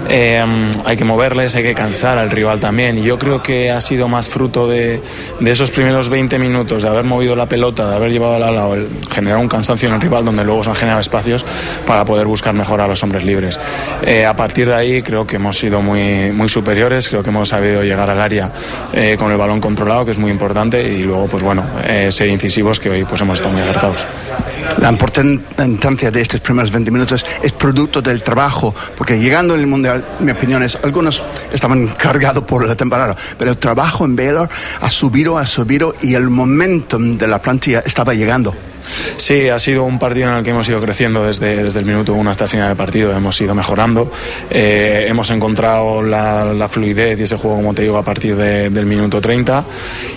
hay que moverles, hay que cansar al rival también, y yo creo que ha sido más fruto de esos primeros 20 minutos, de haber movido la pelota, de haber llevado al lado, generar un cansancio en el rival donde luego se han generado espacios para poder buscar mejor a los hombres libres. A partir de ahí creo que hemos sido muy, muy superiores, creo que hemos sabido llegar al área con el balón controlado, que es muy importante, y luego pues bueno, ser incisivos, que hoy pues hemos estado muy acertados. La importancia de estos primeros 20 minutos es producto del trabajo, porque llegando en el Mundial, mi opinión es, algunos estaban cargados por la temporada, pero el trabajo en Baylor ha subido y el momentum de la plantilla estaba llegando. Sí, ha sido un partido en el que hemos ido creciendo desde el minuto 1 hasta el final del partido, hemos ido mejorando, hemos encontrado la fluidez y ese juego, como te digo, a partir del minuto 30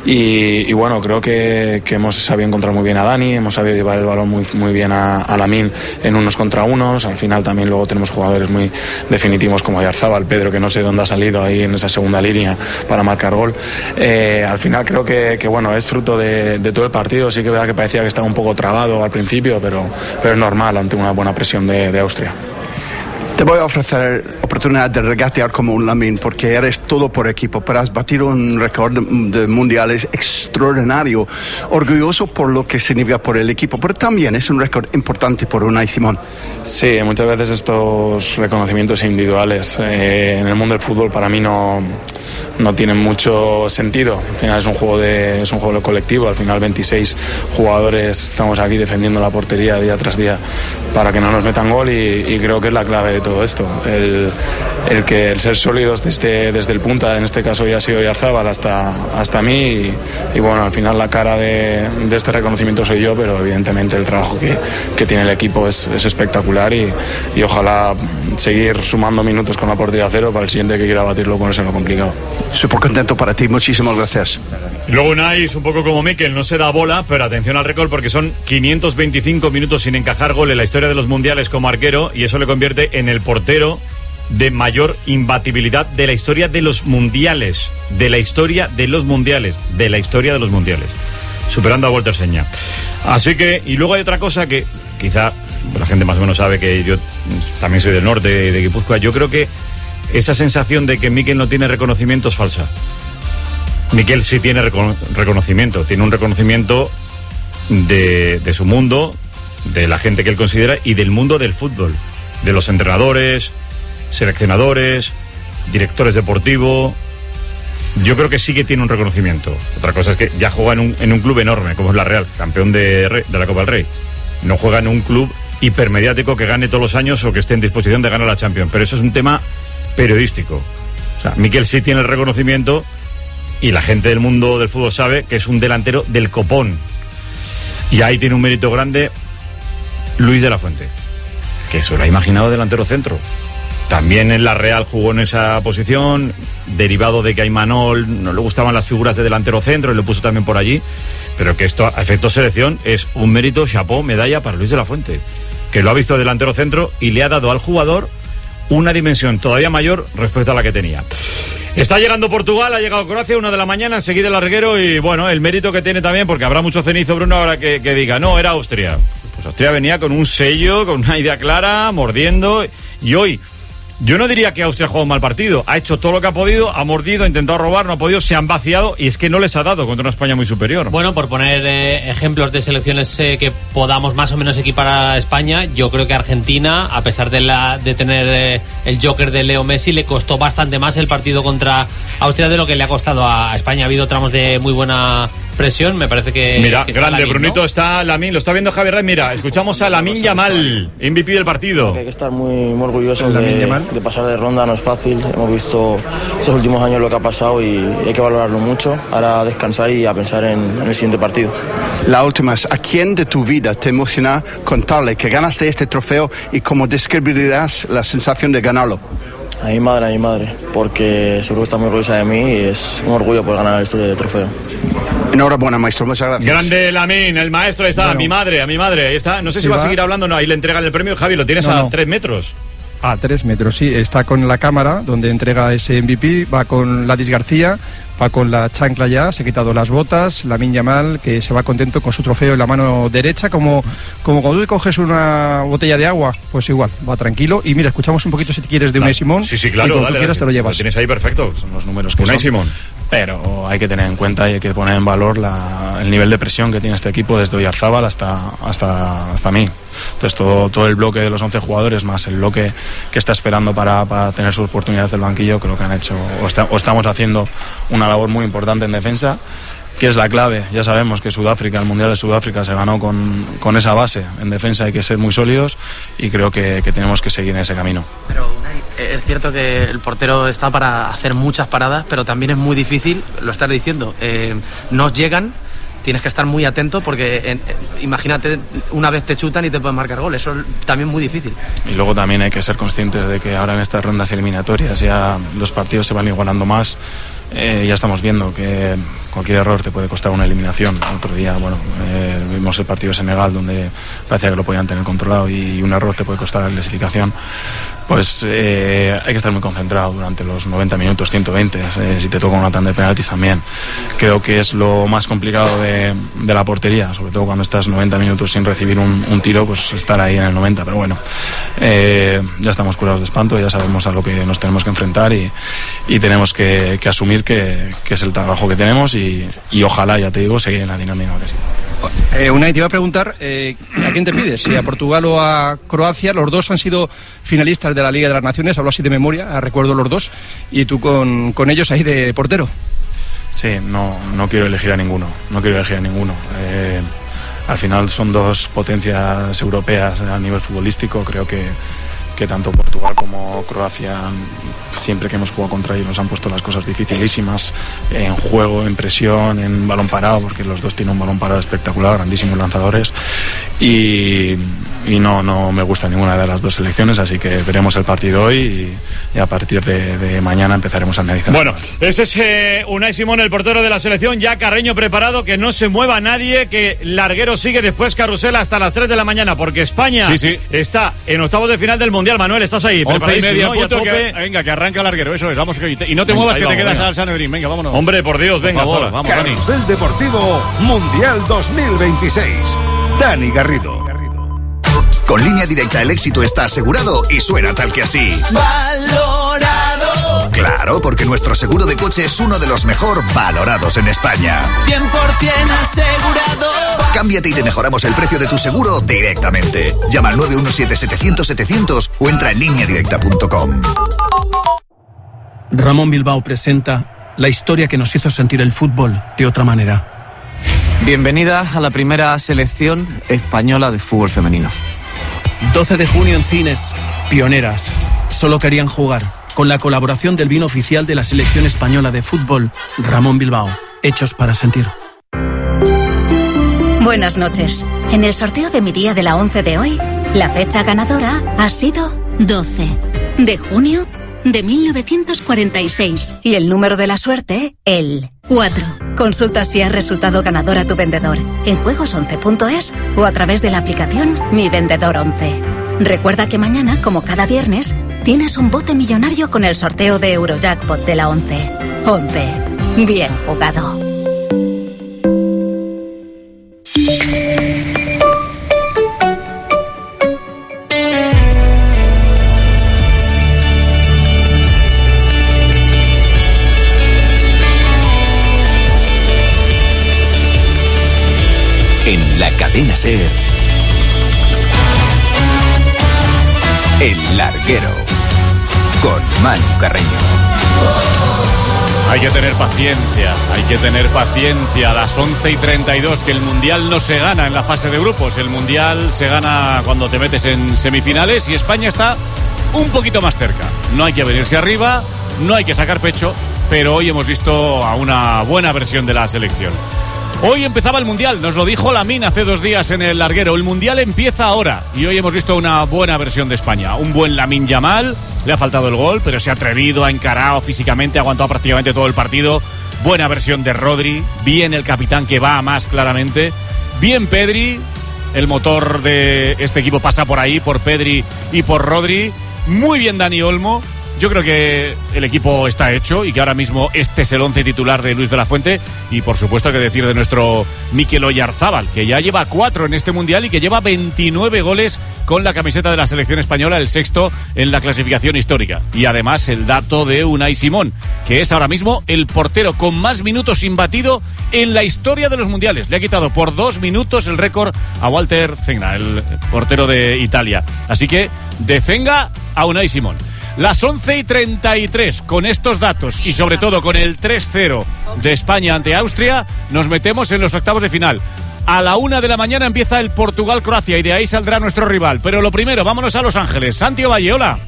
y bueno, creo que hemos sabido encontrar muy bien a Dani, hemos sabido llevar el balón muy bien a Lamine en unos contra unos. Al final también luego tenemos jugadores muy definitivos como Oyarzábal, Pedro, que no sé dónde ha salido ahí en esa segunda línea para marcar gol. Al final creo que bueno, es fruto de todo el partido. Sí que es verdad que parecía que estaba un poco trabado al principio, pero es normal ante una buena presión de Austria. Te voy a ofrecer oportunidad de regatear como un Lamine, porque eres todo por equipo, pero has batido un récord de mundiales extraordinario, orgulloso por lo que significa por el equipo, pero también es un récord importante por Unai Simón. Sí, muchas veces estos reconocimientos individuales en el mundo del fútbol para mí no tienen mucho sentido. Al final es un juego colectivo, al final 26 jugadores estamos aquí defendiendo la portería día tras día para que no nos metan gol y creo que es la clave de todo esto, el ser sólidos desde el punta, en este caso ya ha sido Oyarzábal hasta mí y bueno, al final la cara de este reconocimiento soy yo, pero evidentemente el trabajo que tiene el equipo es espectacular y ojalá seguir sumando minutos con la portería a cero para el siguiente que quiera batirlo, ponerse en lo complicado. Súper contento para ti, muchísimas gracias. Y luego Unai es un poco como Mikel, no se da bola, pero atención al récord porque son 525 minutos sin encajar gol en la historia de los mundiales como arquero, y eso le convierte en el portero de mayor imbatibilidad de la historia de los mundiales, superando a Walter Seña. Así que, y luego hay otra cosa que quizá la gente más o menos sabe, que yo también soy del norte, de Guipúzcoa. Yo creo que esa sensación de que Mikel no tiene reconocimiento es falsa. Miquel sí tiene reconocimiento, tiene un reconocimiento de su mundo, de la gente que él considera y del mundo del fútbol, de los entrenadores, seleccionadores, directores deportivos. Yo creo que sí que tiene un reconocimiento. Otra cosa es que ya juega en un club enorme, como es la Real, campeón de la Copa del Rey. No juega en un club hipermediático que gane todos los años o que esté en disposición de ganar la Champions. Pero eso es un tema periodístico. O sea, Miquel sí tiene el reconocimiento y la gente del mundo del fútbol sabe que es un delantero del copón. Y ahí tiene un mérito grande Luis de la Fuente, que se lo ha imaginado delantero centro. También en la Real jugó en esa posición, derivado de que a Imanol no le gustaban las figuras de delantero centro y lo puso también por allí, pero que esto a efecto selección es un mérito, chapó, medalla para Luis de la Fuente, que lo ha visto delantero centro y le ha dado al jugador una dimensión todavía mayor respecto a la que tenía. Está llegando Portugal, ha llegado Croacia, 1 de la mañana, enseguida el larguero y bueno, el mérito que tiene también, porque habrá mucho cenizo, Bruno, ahora que diga, no, era Austria. Pues Austria venía con un sello, con una idea clara, mordiendo, y hoy yo no diría que Austria ha jugado un mal partido, ha hecho todo lo que ha podido, ha mordido, ha intentado robar, no ha podido, se han vaciado y es que no les ha dado contra una España muy superior. Bueno, por poner ejemplos de selecciones que podamos más o menos equipar a España, yo creo que Argentina, a pesar de tener el Joker de Leo Messi, le costó bastante más el partido contra Austria de lo que le ha costado a España. Ha habido tramos de muy buena presión, me parece que... Mira, que grande, Lamine, Brunito, ¿no? Está Lamine, lo está viendo Javier Rey, mira, escuchamos a Lamine Yamal, MVP del partido. Hay que estar muy orgullosos de pasar de ronda, no es fácil, hemos visto estos últimos años lo que ha pasado y hay que valorarlo mucho, ahora a descansar y a pensar en el siguiente partido. La última es, ¿a quién de tu vida te emociona contarle que ganaste este trofeo y cómo describirías la sensación de ganarlo? A mi madre, porque seguro que está muy orgullosa de mí y es un orgullo poder ganar este trofeo. Enhorabuena, maestro, muchas gracias. Grande Lamine, el maestro, ahí está, bueno, a mi madre, ahí está. No sé si va a seguir hablando, no, ahí le entregan el premio, Javi, lo tienes a 3 metros. A 3 metros, sí, está con la cámara donde entrega ese MVP, va con Ladis García, va con la chancla ya, se ha quitado las botas, Lamine Yamal, que se va contento con su trofeo en la mano derecha, como cuando tú coges una botella de agua, pues igual, va tranquilo. Y mira, escuchamos un poquito si quieres de Unai Simón. Sí, claro, y cuando dale, quieras te lo llevas. Lo tienes ahí perfecto. Son los números que Unai son. Simón. Pero hay que tener en cuenta y hay que poner en valor el nivel de presión que tiene este equipo desde Oyarzábal hasta mí. Entonces todo el bloque de los 11 jugadores más el bloque que está esperando para tener su oportunidad del banquillo, creo que han hecho o estamos haciendo una labor muy importante en defensa, que es la clave. Ya sabemos que Sudáfrica, el Mundial de Sudáfrica se ganó con esa base. En defensa hay que ser muy sólidos y creo que tenemos que seguir en ese camino. Pero Unai, es cierto que el portero está para hacer muchas paradas, pero también es muy difícil, lo estás diciendo, nos llegan. Tienes que estar muy atento porque imagínate, una vez te chutan y te pueden marcar gol, eso es también muy difícil. Y luego también hay que ser conscientes de que ahora en estas rondas eliminatorias ya los partidos se van igualando más. Ya estamos viendo que cualquier error te puede costar una eliminación. Otro día, vimos el partido de Senegal donde parecía que lo podían tener controlado y un error te puede costar la clasificación. Pues hay que estar muy concentrado durante los 90 minutos, 120, si te toca una tanda de penaltis también. Creo que es lo más complicado de la portería, sobre todo cuando estás 90 minutos sin recibir un tiro, pues estar ahí en el 90. Pero bueno, ya estamos curados de espanto, ya sabemos a lo que nos tenemos que enfrentar y tenemos que asumir que es el trabajo que tenemos y ojalá, ya te digo, seguir en la dinámica que sí. Unai, te iba a preguntar, ¿a quién te pides? ¿Si a Portugal o a Croacia? Los dos han sido finalistas de la Liga de las Naciones, hablo así de memoria, recuerdo los dos, y tú con ellos ahí de portero. Sí, no quiero elegir a ninguno, al final son dos potencias europeas a nivel futbolístico, creo que tanto Portugal como Croacia, siempre que hemos jugado contra ellos nos han puesto las cosas dificilísimas en juego, en presión, en balón parado, porque los dos tienen un balón parado espectacular, grandísimos lanzadores y no me gusta ninguna de las dos selecciones, así que veremos el partido hoy y a partir de mañana empezaremos a analizar. Bueno, ese es Unai Simón, el portero de la selección, ya Carreño preparado, que no se mueva nadie, que larguero sigue después Carrusel hasta las 3 de la mañana, porque España está en octavos de final del Mundial. Manuel, estás ahí, 11:30, punto, venga, que arranca larguero, eso es, vamos, y no te muevas, que te quedas al Sanedrín, venga, vámonos. Hombre, por Dios, venga, por favor, vamos, Dani. Carrusel Deportivo Mundial 2026. Dani Garrido. Con Línea Directa el éxito está asegurado y suena tal que así. Valorado. seguro? Claro, porque nuestro seguro de coche es uno de los mejor valorados en España. 100% asegurado. Cámbiate y te mejoramos el precio de tu seguro directamente. Llama al 917-700-700 o entra en lineadirecta.com. Ramón Bilbao presenta la historia que nos hizo sentir el fútbol de otra manera. Bienvenida a la primera selección española de fútbol femenino. 12 de junio en cines, Pioneras. Solo querían jugar. Con la colaboración del vino oficial de la selección española de fútbol, Ramón Bilbao. Hechos para sentir. Buenas noches. En el sorteo de mi día de la 11 de hoy, la fecha ganadora ha sido 12 de junio de 1946. Y el número de la suerte, el 4. Consulta si has resultado ganador a tu vendedor en juegos11.es o a través de la aplicación Mi Vendedor 11. Recuerda que mañana, como cada viernes, tienes un bote millonario con el sorteo de Eurojackpot de la 11. 11. Bien jugado. En la cadena SER, El Larguero, con Manu Carreño. Hay que tener paciencia, a las 11:32, que el Mundial no se gana en la fase de grupos, el Mundial se gana cuando te metes en semifinales y España está un poquito más cerca. No hay que venirse arriba, no hay que sacar pecho, pero hoy hemos visto a una buena versión de la selección. Hoy empezaba el Mundial, nos lo dijo Lamine hace 2 días en El Larguero. El Mundial empieza ahora y hoy hemos visto una buena versión de España. Un buen Lamine Yamal, le ha faltado el gol, pero se ha atrevido, ha encarado físicamente, ha aguantado prácticamente todo el partido. Buena versión de Rodri, bien el capitán que va más claramente. Bien Pedri, el motor de este equipo pasa por ahí, por Pedri y por Rodri. Muy bien Dani Olmo. Yo creo que el equipo está hecho y que ahora mismo este es el 11 titular de Luis de la Fuente y por supuesto hay que decir de nuestro Mikel Oyarzábal, que ya lleva 4 en este Mundial y que lleva 29 goles con la camiseta de la selección española, el 6º en la clasificación histórica. Y además el dato de Unai Simón, que es ahora mismo el portero con más minutos imbatido en la historia de los Mundiales. Le ha quitado por 2 minutos el récord a Walter Zenga, el portero de Italia. Así que de Zenga a Unai Simón. Las 11:33, con estos datos y sobre todo con el 3-0 de España ante Austria, nos metemos en los octavos de final. A la 1 de la mañana empieza el Portugal-Croacia y de ahí saldrá nuestro rival. Pero lo primero, vámonos a Los Ángeles. Santi Ovalle, hola.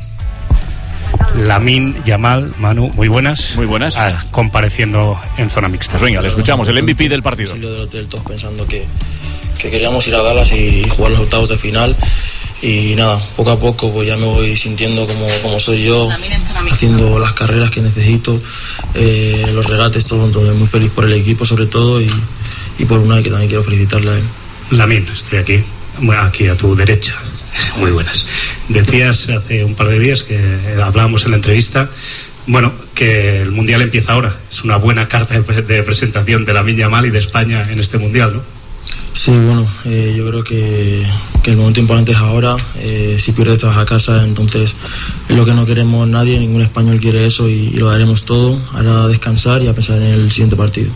Lamine Yamal, Manu, muy buenas. Muy buenas. Compareciendo en zona mixta. Pues venga, le escuchamos, el MVP del partido. Del hotel, todos pensando que queríamos ir a Dallas y jugar los octavos de final. Y nada, poco a poco pues ya me voy sintiendo como soy yo, haciendo las carreras que necesito, los regates, todo. Entonces muy feliz por el equipo sobre todo y por Unai, que también quiero felicitarle a él. Lamine, estoy aquí a tu derecha. Muy buenas. Decías hace un par de días que hablábamos en la entrevista, bueno, que el Mundial empieza ahora. Es una buena carta de presentación de Lamine Yamal y de España en este Mundial, ¿no? Sí, bueno, yo creo que el momento importante es ahora. Si pierdes te vas a casa, entonces es lo que no queremos nadie, ningún español quiere eso y lo daremos todo. Ahora a descansar y a pensar en el siguiente partido.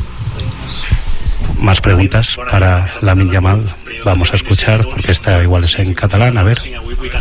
Más preguntas para Lamine Yamal. Vamos a escuchar, porque esta igual es en catalán, a ver.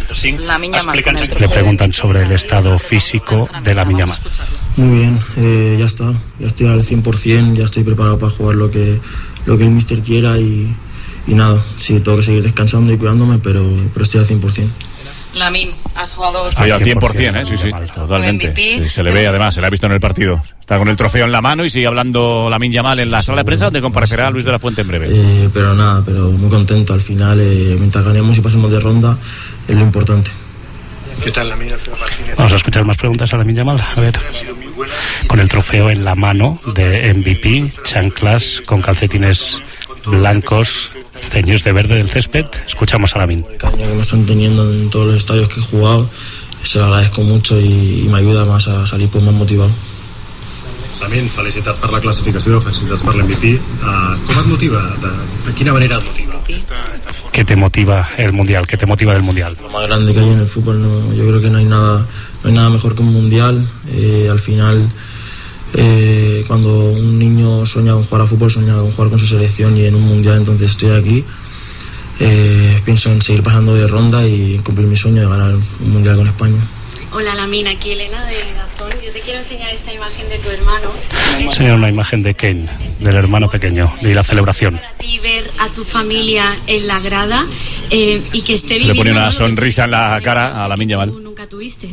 Le preguntan sobre el estado físico de Lamine Yamal. Muy bien, ya está, ya estoy al 100%, ya estoy preparado para jugar lo que el míster quiera y nada, sí, tengo que seguir descansando y cuidándome, pero estoy al 100%. Lamine, has jugado... Estoy al 100%, sí, totalmente. Sí, se le ve, además, se le ha visto en el partido. Está con el trofeo en la mano y sigue hablando Lamine Yamal en la sala de prensa, donde comparecerá Luis de la Fuente en breve. Pero muy contento. Al final, mientras ganemos y pasemos de ronda, es lo importante. ¿Qué tal, Lamine? Vamos a escuchar más preguntas a Lamine Yamal. A ver, con el trofeo en la mano de MVP, chanclas con calcetines blancos, ceños de verde del césped. Escuchamos a Lamine. El cariño que me están teniendo en todos los estadios que he jugado, se lo agradezco mucho y me ayuda más a salir más motivado. Lamine, felicitats per la classificació, felicitats per l'MVP. Com et motiva? De quina manera et motiva? ¿Qué te motiva el Mundial? ¿Qué te motiva del Mundial? Lo más grande que hay en el fútbol, no, yo creo que no hay nada mejor que un Mundial. Al final, cuando un niño sueña con jugar a fútbol, sueña con jugar con su selección, y en un Mundial entonces estoy aquí. Pienso en seguir pasando de ronda y cumplir mi sueño de ganar un Mundial con España. Hola Lamine, aquí Elena de Dazón. Yo te quiero enseñar esta imagen de tu hermano. Enseñar una imagen de Kane, del hermano pequeño, de la celebración. Para ti ver a tu familia en la grada y que esté viviendo. Se le pone una sonrisa en la cara a Lamine Yamal. ¿Nunca tuviste?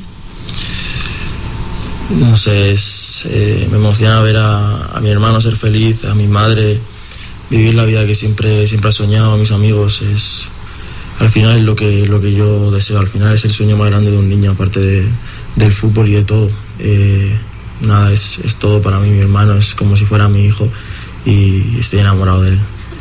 No sé, me emociona ver a mi hermano ser feliz, a mi madre vivir la vida que siempre ha soñado, a mis amigos. Al final es lo que yo deseo. Al final es el sueño más grande de un niño, aparte del fútbol y de todo. Nada, es todo para mí. Mi hermano es como si fuera mi hijo y estoy enamorado de él.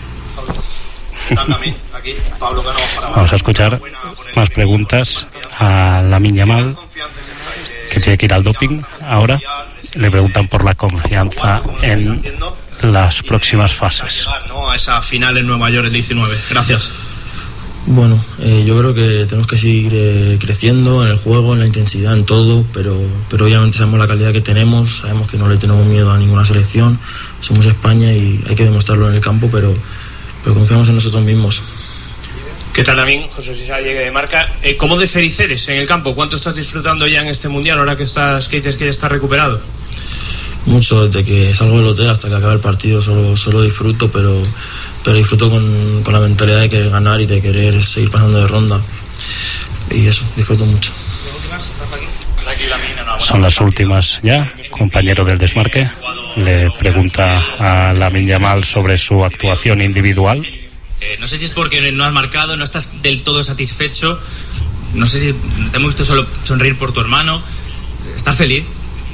Vamos a escuchar más preguntas a Lamine Yamal, que tiene que ir al doping ahora. Le preguntan por la confianza en las próximas fases. A esa final en Nueva York el 19. Gracias. Bueno, yo creo que tenemos que seguir creciendo en el juego, en la intensidad, en todo, pero obviamente sabemos la calidad que tenemos, sabemos que no le tenemos miedo a ninguna selección, somos España y hay que demostrarlo en el campo, pero confiamos en nosotros mismos. ¿Qué tal, Lamine? José Luis Llegue de Marca. ¿Cómo de feliz eres en el campo? ¿Cuánto estás disfrutando ya en este Mundial ahora que dices que ya estás recuperado? Mucho, desde que salgo del hotel hasta que acaba el partido solo disfruto, pero disfruto con la mentalidad de querer ganar y de querer seguir pasando de ronda, y eso, disfruto mucho. Son las últimas ya. Compañero del desmarque le pregunta a Lamine Yamal sobre su actuación individual. No sé si es porque no has marcado, no estás del todo satisfecho, no sé si te hemos visto solo sonreír por tu hermano. ¿Estás feliz?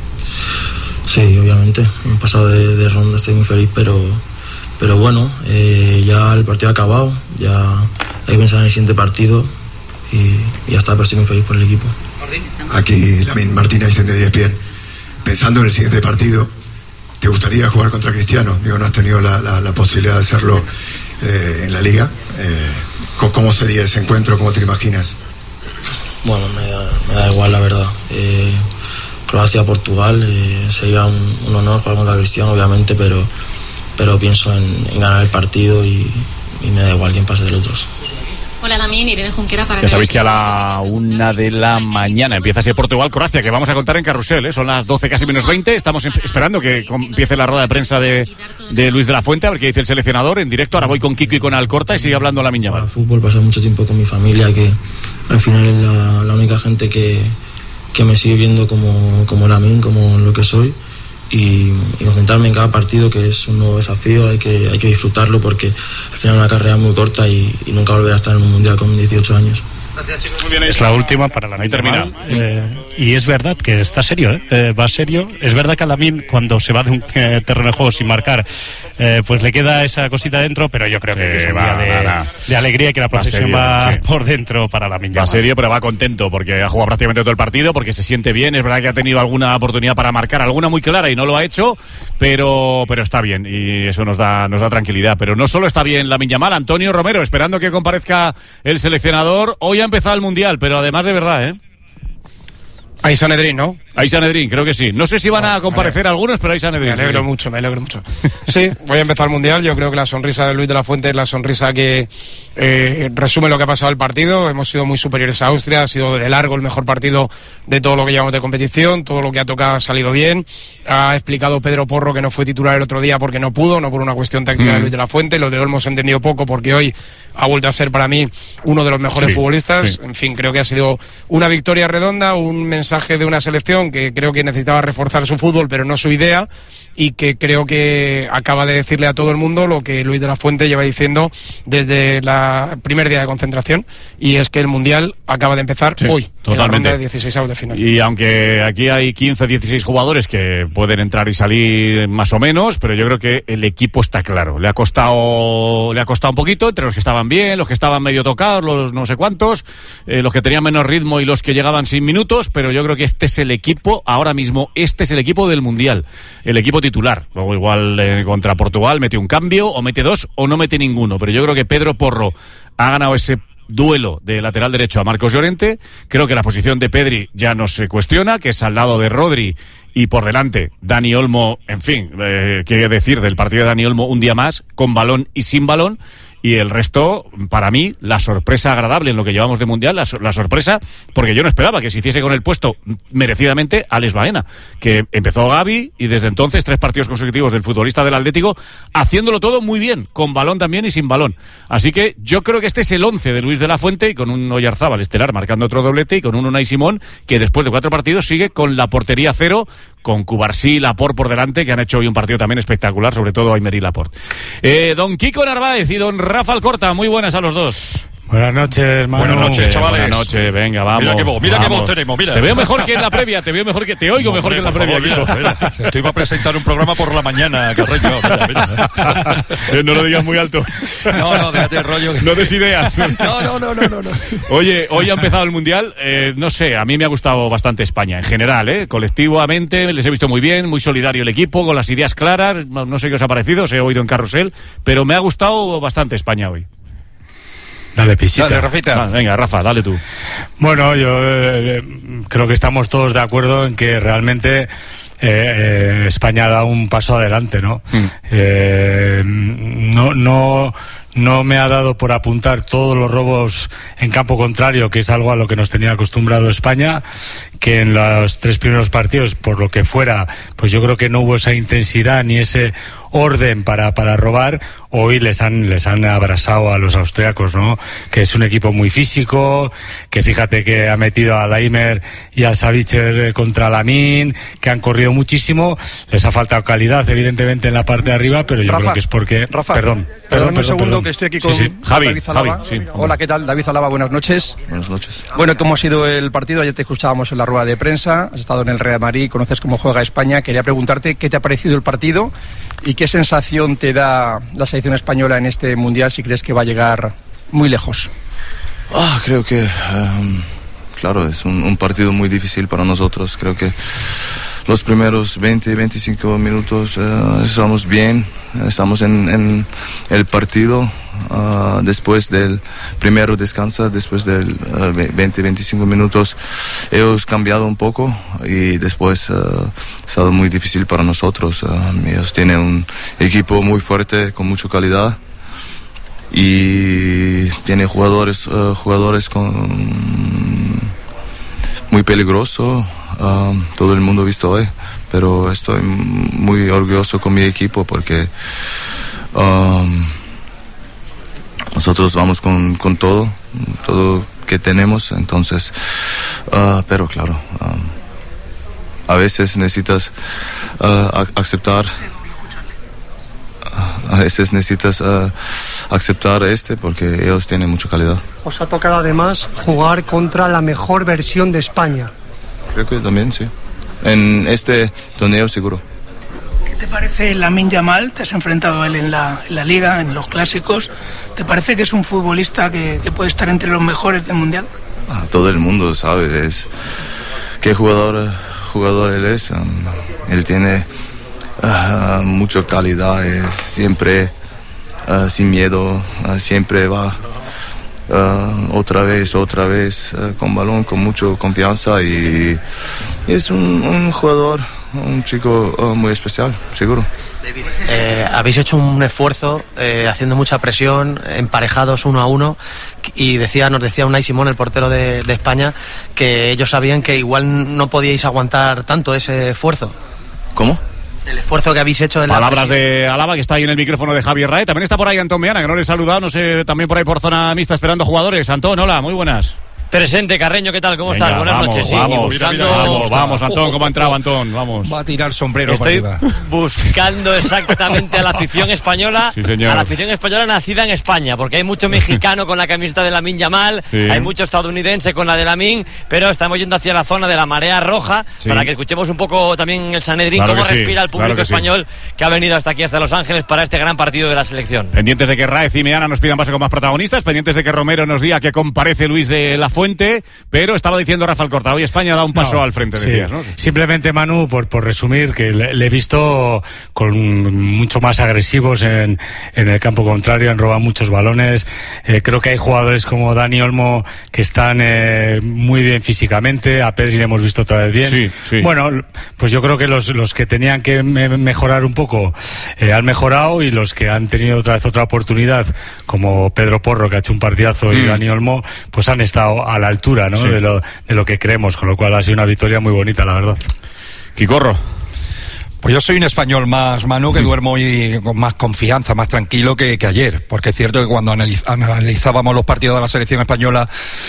Sí, obviamente, he pasado de ronda, estoy muy feliz, pero bueno, ya el partido ha acabado, ya hay que pensar en el siguiente partido y ya está, pero estoy muy feliz por el equipo. Aquí Lamine Martínez de ESPN. Pensando en el siguiente partido, ¿te gustaría jugar contra Cristiano? Digo, no has tenido la posibilidad de hacerlo en la Liga. ¿Cómo sería ese encuentro? ¿Cómo te imaginas? Bueno, me da igual, la verdad. Croacia-Portugal, sería un honor jugar contra Cristiano, obviamente, pero pienso en ganar el partido y me da igual quién pase de los dos. Hola Lamine, Irene Junquera para... Ya sabéis que a la 1 de la mañana empieza ese Portugal-Croacia, que vamos a contar en Carrusel, ¿eh? Son las 12 casi menos 20, estamos esperando que empiece la rueda de prensa de Luis de la Fuente, a ver qué dice el seleccionador en directo. Ahora voy con Kiko y con Alcorta y sigue hablando Lamine Yamal. El fútbol, pasé mucho tiempo con mi familia, que al final es la única gente que me sigue viendo como Lamine, como lo que soy, y concentrarme en cada partido, que es un nuevo desafío. Hay que disfrutarlo, porque al final es una carrera muy corta y nunca volveré a estar en un mundial con 18 años. Gracias, chicos. Muy bien. Es la última para Lamine. Ahí termina. Y es verdad que está serio, va serio. Es verdad que a Lamine, cuando se va de un terreno de juego sin marcar, pues le queda esa cosita dentro, pero yo creo que es un día de alegría y que la procesión va por dentro para Lamine Yamal. Va serio, pero va contento porque ha jugado prácticamente todo el partido, porque se siente bien. Es verdad que ha tenido alguna oportunidad para marcar, alguna muy clara y no lo ha hecho, pero está bien y eso nos da tranquilidad. Pero no solo está bien Lamine Yamal, Antonio Romero, esperando que comparezca el seleccionador. Hoy ha empezado el Mundial, pero además de verdad, ¿eh? Ahí Sanedrín, ¿no? Ahí Sanedrín, creo que sí. No sé si van a comparecer algunos, pero ahí Sanedrín. Me alegro mucho. Sí, voy a empezar el Mundial. Yo creo que la sonrisa de Luis de la Fuente es la sonrisa que resume lo que ha pasado el partido. Hemos sido muy superiores a Austria, ha sido de largo el mejor partido de todo lo que llevamos de competición. Todo lo que ha tocado ha salido bien. Ha explicado Pedro Porro que no fue titular el otro día porque no pudo, no por una cuestión táctica de Luis de la Fuente. Lo de Olmo se ha entendido poco porque hoy ha vuelto a ser para mí uno de los mejores futbolistas. En fin, creo que ha sido una victoria redonda, un mensaje de una selección que creo que necesitaba reforzar su fútbol, pero no su idea, y que creo que acaba de decirle a todo el mundo lo que Luis de la Fuente lleva diciendo desde el primer día de concentración, y es que el Mundial acaba de empezar hoy, totalmente, en la ronda de 16avos de final. Y aunque aquí hay 15, 16 jugadores que pueden entrar y salir más o menos, pero yo creo que el equipo está claro. Le ha costado un poquito, entre los que estaban bien, los que estaban medio tocados, los no sé cuántos, los que tenían menos ritmo y los que llegaban sin minutos, pero yo creo que este es el equipo, ahora mismo, este es el equipo del Mundial, el equipo titular. Luego igual contra Portugal mete un cambio, o mete dos, o no mete ninguno, pero yo creo que Pedro Porro ha ganado ese duelo de lateral derecho a Marcos Llorente. Creo que la posición de Pedri ya no se cuestiona, que es al lado de Rodri y por delante Dani Olmo. En fin, qué decir del partido de Dani Olmo un día más, con balón y sin balón. Y el resto, para mí, la sorpresa agradable en lo que llevamos de Mundial, la sorpresa, porque yo no esperaba que se hiciese con el puesto merecidamente Alex Baena, que empezó Gavi y desde entonces 3 partidos consecutivos del futbolista del Atlético, haciéndolo todo muy bien, con balón también y sin balón. Así que yo creo que este es el 11 de Luis de la Fuente, y con un Oyarzábal estelar marcando otro doblete, y con un Unai Simón que después de 4 partidos sigue con la portería 0, con Cubarsí y Laporte por delante, que han hecho hoy un partido también espectacular, sobre todo Aymer y Laporte. Don Kiko Narváez y don Rafa Alcorta, muy buenas a los dos. Buenas noches, Manu. Buenas noches, chavales. Buenas noches, venga, vamos. Mira qué voz tenemos, mira. Te veo mejor que en la previa, te oigo mejor que en la previa. Mira. Estoy para presentar un programa por la mañana, Carreño. Mira. No lo digas muy alto. No, déjate el rollo. No des ideas. No. Oye, hoy ha empezado el Mundial, no sé, a mí me ha gustado bastante España, en general, colectivamente, les he visto muy bien, muy solidario el equipo, con las ideas claras, no sé qué os ha parecido, os he oído en Carrusel, pero me ha gustado bastante España hoy. Dale, pisita. Dale, Rafita. Venga, Rafa, dale tú. Bueno, yo creo que estamos todos de acuerdo en que realmente España ha dado un paso adelante, ¿no? No me ha dado por apuntar todos los robos en campo contrario, que es algo a lo que nos tenía acostumbrado España, que en los 3 primeros partidos, por lo que fuera, pues yo creo que no hubo esa intensidad ni ese orden para robar. Hoy les han abrasado a los austriacos, ¿no? Que es un equipo muy físico, que fíjate que ha metido a Aymer y a Savitzer contra Lamine, que han corrido muchísimo. Les ha faltado calidad, evidentemente, en la parte de arriba, pero yo creo que es porque... Rafa, perdón, un segundo, que estoy aquí con David Zalaba. Sí. Hola, ¿qué tal? David Zalaba, buenas noches. Buenas noches. Bueno, ¿cómo ha sido el partido? Ayer te escuchábamos en la rueda de prensa, has estado en el Real Madrid, conoces cómo juega España. Quería preguntarte qué te ha parecido el partido y qué sensación te da la selección española en este Mundial, si crees que va a llegar muy lejos. Creo que, claro, es un partido muy difícil para nosotros. Creo que los primeros 20-25 minutos estamos bien, estamos en el partido. Después del primero descansa, después del 20-25 minutos ellos cambiado un poco y después ha estado muy difícil para nosotros. Ellos tienen un equipo muy fuerte con mucha calidad y tiene jugadores muy peligrosos. Todo el mundo ha visto hoy, pero estoy muy orgulloso con mi equipo porque nosotros vamos con todo que tenemos, entonces, pero claro, a veces necesitas aceptar porque ellos tienen mucha calidad. Os ha tocado además jugar contra la mejor versión de España. Creo que también, sí. En este torneo seguro. ¿Qué te parece Lamine Yamal? Te has enfrentado a él en la Liga, en los clásicos. ¿Te parece que es un futbolista que puede estar entre los mejores del Mundial? Todo el mundo sabe qué jugador él es. Él tiene mucha calidad, siempre sin miedo, siempre va otra vez con balón, con mucha confianza y es un jugador, un chico muy especial, seguro. Habéis hecho un esfuerzo haciendo mucha presión, emparejados 1-1 y nos decía Unai Simón, el portero de España, que ellos sabían que igual no podíais aguantar tanto ese esfuerzo. ¿Cómo? El esfuerzo que habéis hecho en palabras de Alaba, que está ahí en el micrófono de Javier Rae. También está por ahí Antón Meana, que no le he saludado, no sé, también por ahí por zona mixta esperando jugadores. Antón, hola, muy buenas. Presente, Carreño, ¿qué tal? ¿Cómo estás? Buenas noches. Sí, vamos, Antón, ¿cómo ha entrado Antón? Vamos. Va a tirar sombrero Estoy para arriba. Buscando exactamente a la afición española, sí, señor. A la afición española nacida en España, porque hay mucho mexicano con la camiseta de Lamine Yamal, sí. Hay mucho estadounidense con la de Lamine, pero estamos yendo hacia la zona de la marea roja, sí. Para que escuchemos un poco también el Sanedrín, claro, cómo respira el público español que ha venido hasta aquí, hasta Los Ángeles, para este gran partido de la selección. Pendientes de que Raez y Meana nos pidan paso con más protagonistas, pendientes de que Romero nos diga que comparece Luis de la Fuente Fuente, pero estaba diciendo Rafael Corta, hoy España da un paso al frente, decías, ¿no? Simplemente, Manu, por resumir, que le he visto con mucho más agresivos en el campo contrario, han robado muchos balones. Creo que hay jugadores como Dani Olmo que están muy bien físicamente, a Pedri le hemos visto otra vez bien. Sí. Bueno, pues yo creo que los que tenían que mejorar un poco han mejorado, y los que han tenido otra vez otra oportunidad, como Pedro Porro, que ha hecho un partidazo, y Dani Olmo, pues han estado a la altura, ¿no? De lo que creemos, con lo cual ha sido una victoria muy bonita, la verdad. Quicorro. Pues yo soy un español más, Manu, que duermo hoy con más confianza, más tranquilo que ayer, porque es cierto que cuando analizábamos los partidos de la selección española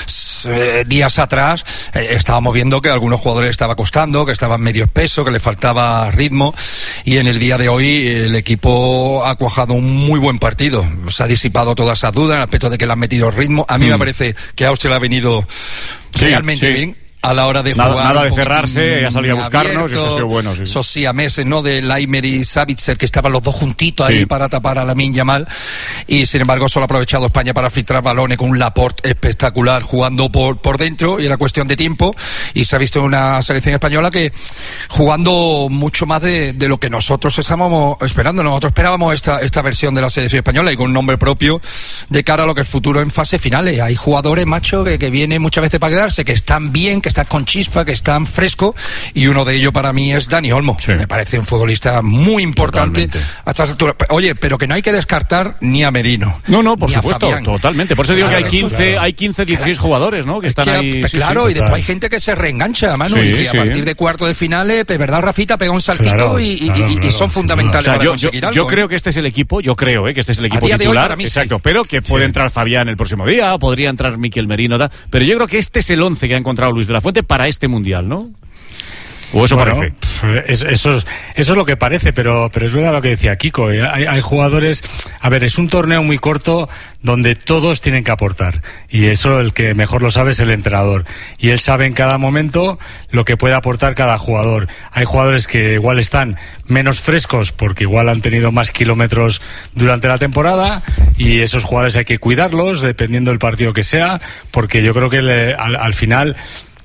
días atrás, estábamos viendo que a algunos jugadores estaba costando, que estaban medio espesos, que les faltaba ritmo, y en el día de hoy el equipo ha cuajado un muy buen partido. Se ha disipado todas esas dudas en el aspecto de que le han metido ritmo. A mí me parece que Austria le ha venido realmente bien a la hora de jugar. Nada de cerrarse, ha salido a buscarnos, y eso ha sido bueno. Esos siameses, ¿no? De Laimer y Savitzer, que estaban los dos juntitos ahí para tapar a Lamine Yamal, y sin embargo solo ha aprovechado España para filtrar balones con un Laporte espectacular jugando por dentro, y era cuestión de tiempo, y se ha visto una selección española que jugando mucho más de lo que nosotros estábamos esperando. Nosotros esperábamos esta versión de la selección española, y con un nombre propio de cara a lo que es futuro en fases finales. Hay jugadores, macho, que vienen muchas veces para quedarse, que están bien, que están con chispa, que están frescos, y uno de ellos para mí es Dani Olmo. Me parece un futbolista muy importante a estas alturas. Oye, pero que no hay que descartar ni a Merino. No, por supuesto, totalmente. Por eso digo que hay 15, 16 jugadores, ¿no? Que están ahí. Claro, y después hay gente que se reengancha, Manu, y que a partir de cuarto de finales, de verdad, Rafita pega un saltito y son fundamentales para conseguir algo. Yo creo que este es el equipo, que este es el equipo titular, exacto, pero que puede entrar Fabián el próximo día, podría entrar Mikel Merino, pero yo creo que este es el 11 que ha encontrado Luis de la Fuente para este mundial, ¿no? ¿O eso parece? Eso es lo que parece, pero es verdad lo que decía Kiko. Hay jugadores... A ver, es un torneo muy corto donde todos tienen que aportar. Y eso el que mejor lo sabe es el entrenador. Y él sabe en cada momento lo que puede aportar cada jugador. Hay jugadores que igual están menos frescos porque igual han tenido más kilómetros durante la temporada, y esos jugadores hay que cuidarlos dependiendo del partido que sea, porque yo creo que al final...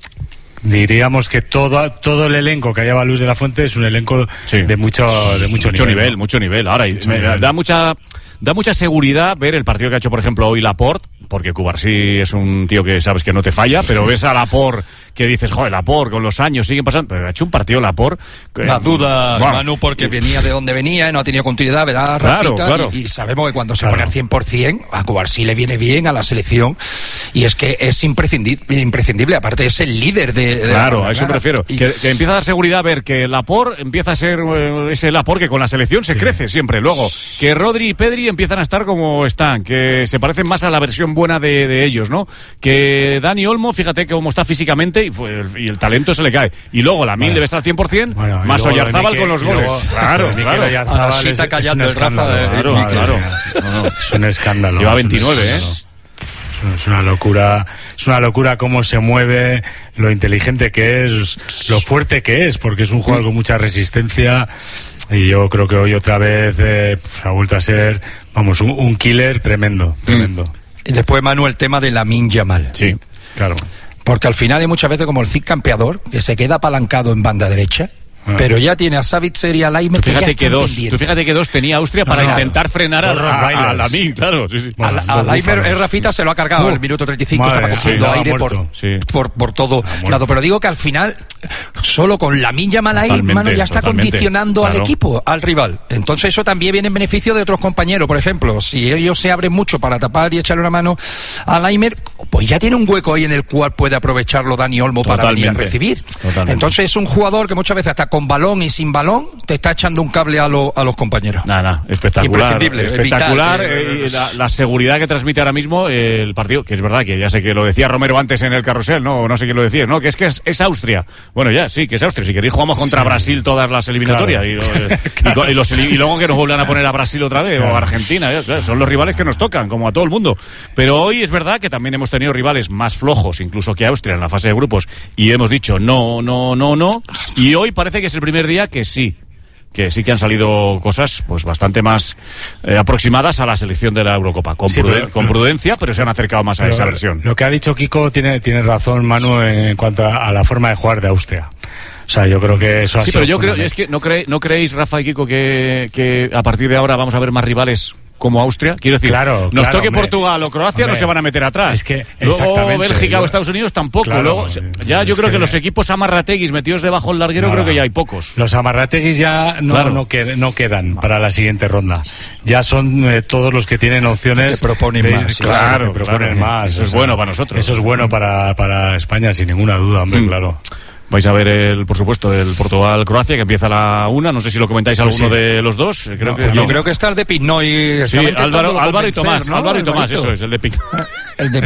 Diríamos que todo el elenco que lleva Luis de la Fuente es un elenco de mucho nivel. Mucho nivel. Ahora, da mucha seguridad ver el partido que ha hecho, por ejemplo, hoy Laporte, porque Cubarsí es un tío que sabes que no te falla, pero ves a Laporte que dices, joder, Laporte con los años siguen pasando, pero ha hecho un partido Laporte. Las dudas, Manu, porque venía de donde venía, no ha tenido continuidad, ¿verdad, Rafita? Claro. Y sabemos que cuando se pone al 100%, a Cubarsí le viene bien a la selección, y es que es imprescindible, aparte es el líder de claro, a eso me refiero. Que empieza a dar seguridad ver que Laporte empieza a ser ese Laporte que con la selección se crece siempre. Luego, que Rodri y Pedri empiezan a estar como están, que se parecen más a la versión buena de ellos, ¿no? Que Dani Olmo, fíjate cómo está físicamente, y el talento se le cae. Y Y luego Lamine debe estar al 100%, más Oyarzábal con los goles. Claro. Está callando el Rafa. Claro. Es un escándalo. Lleva 29, Es una locura cómo se mueve, lo inteligente que es, lo fuerte que es, porque es un jugador con mucha resistencia, y yo creo que hoy otra vez ha vuelto a ser, un killer tremendo. Y después, Manu, el tema de Lamine Yamal. Sí, claro. Porque al final hay muchas veces como el Cid campeador, que se queda apalancado en banda derecha, pero ya tiene a Savitzer y a Laimer. Fíjate que dos tenía Austria para intentar frenar a Lamine, claro. A Laimer, Rafita se lo ha cargado el minuto 35, estaba cogiendo aire por todo lado. Pero digo que al final, solo con Lamine Yamal ahí, Manu, ya está condicionando al equipo, al rival. Entonces eso también viene en beneficio de otros compañeros. Por ejemplo, si ellos se abren mucho para tapar y echarle una mano a Laimer, pues ya tiene un hueco ahí en el cual puede aprovecharlo Dani Olmo para venir a recibir. Entonces es un jugador que muchas veces hasta con balón y sin balón te está echando un cable a los compañeros. Espectacular. Espectacular. La seguridad que transmite ahora mismo el partido, que es verdad que ya sé que lo decía Romero antes en el carrusel, no sé quién lo decía, ¿no? Que es Austria. Bueno, ya, sí, que es Austria. Si queréis jugamos contra Brasil todas las eliminatorias, claro. y luego que nos vuelvan a poner a Brasil otra vez, o a Argentina. Claro, son los rivales que nos tocan, como a todo el mundo. Pero hoy es verdad que también hemos tenido rivales más flojos, incluso que Austria en la fase de grupos, y hemos dicho no. Y hoy parece que es el primer día que sí. que sí que han salido cosas pues bastante más aproximadas a la selección de la Eurocopa, con prudencia, pero se han acercado más a esa versión. Lo que ha dicho Kiko tiene razón, Manu, en cuanto a la forma de jugar de Austria. O sea, yo creo que eso ha sido... Sí, pero yo creo, es que ¿no creéis, Rafa y Kiko, que a partir de ahora vamos a ver más rivales como Austria? Quiero decir, nos toque hombre, Portugal o Croacia, no se van a meter atrás. Es que, luego Bélgica o Estados Unidos tampoco. Claro, luego, ya yo creo que los equipos amarrateguis metidos debajo del larguero, creo que ya hay pocos. Los amarrateguis ya no quedan para la siguiente ronda. Ya son todos los que tienen opciones. Que proponen más. Claro, proponen más. Eso es bueno para nosotros. Eso es bueno para España, sin ninguna duda, hombre, claro. Vais a ver, por supuesto, el Portugal-Croacia, que empieza a la 1. No sé si lo comentáis alguno de los dos. Creo que está el de Piznoy. Sí, Álvaro y Tomás. Álvaro y Tomás, eso es, el de Piznoy.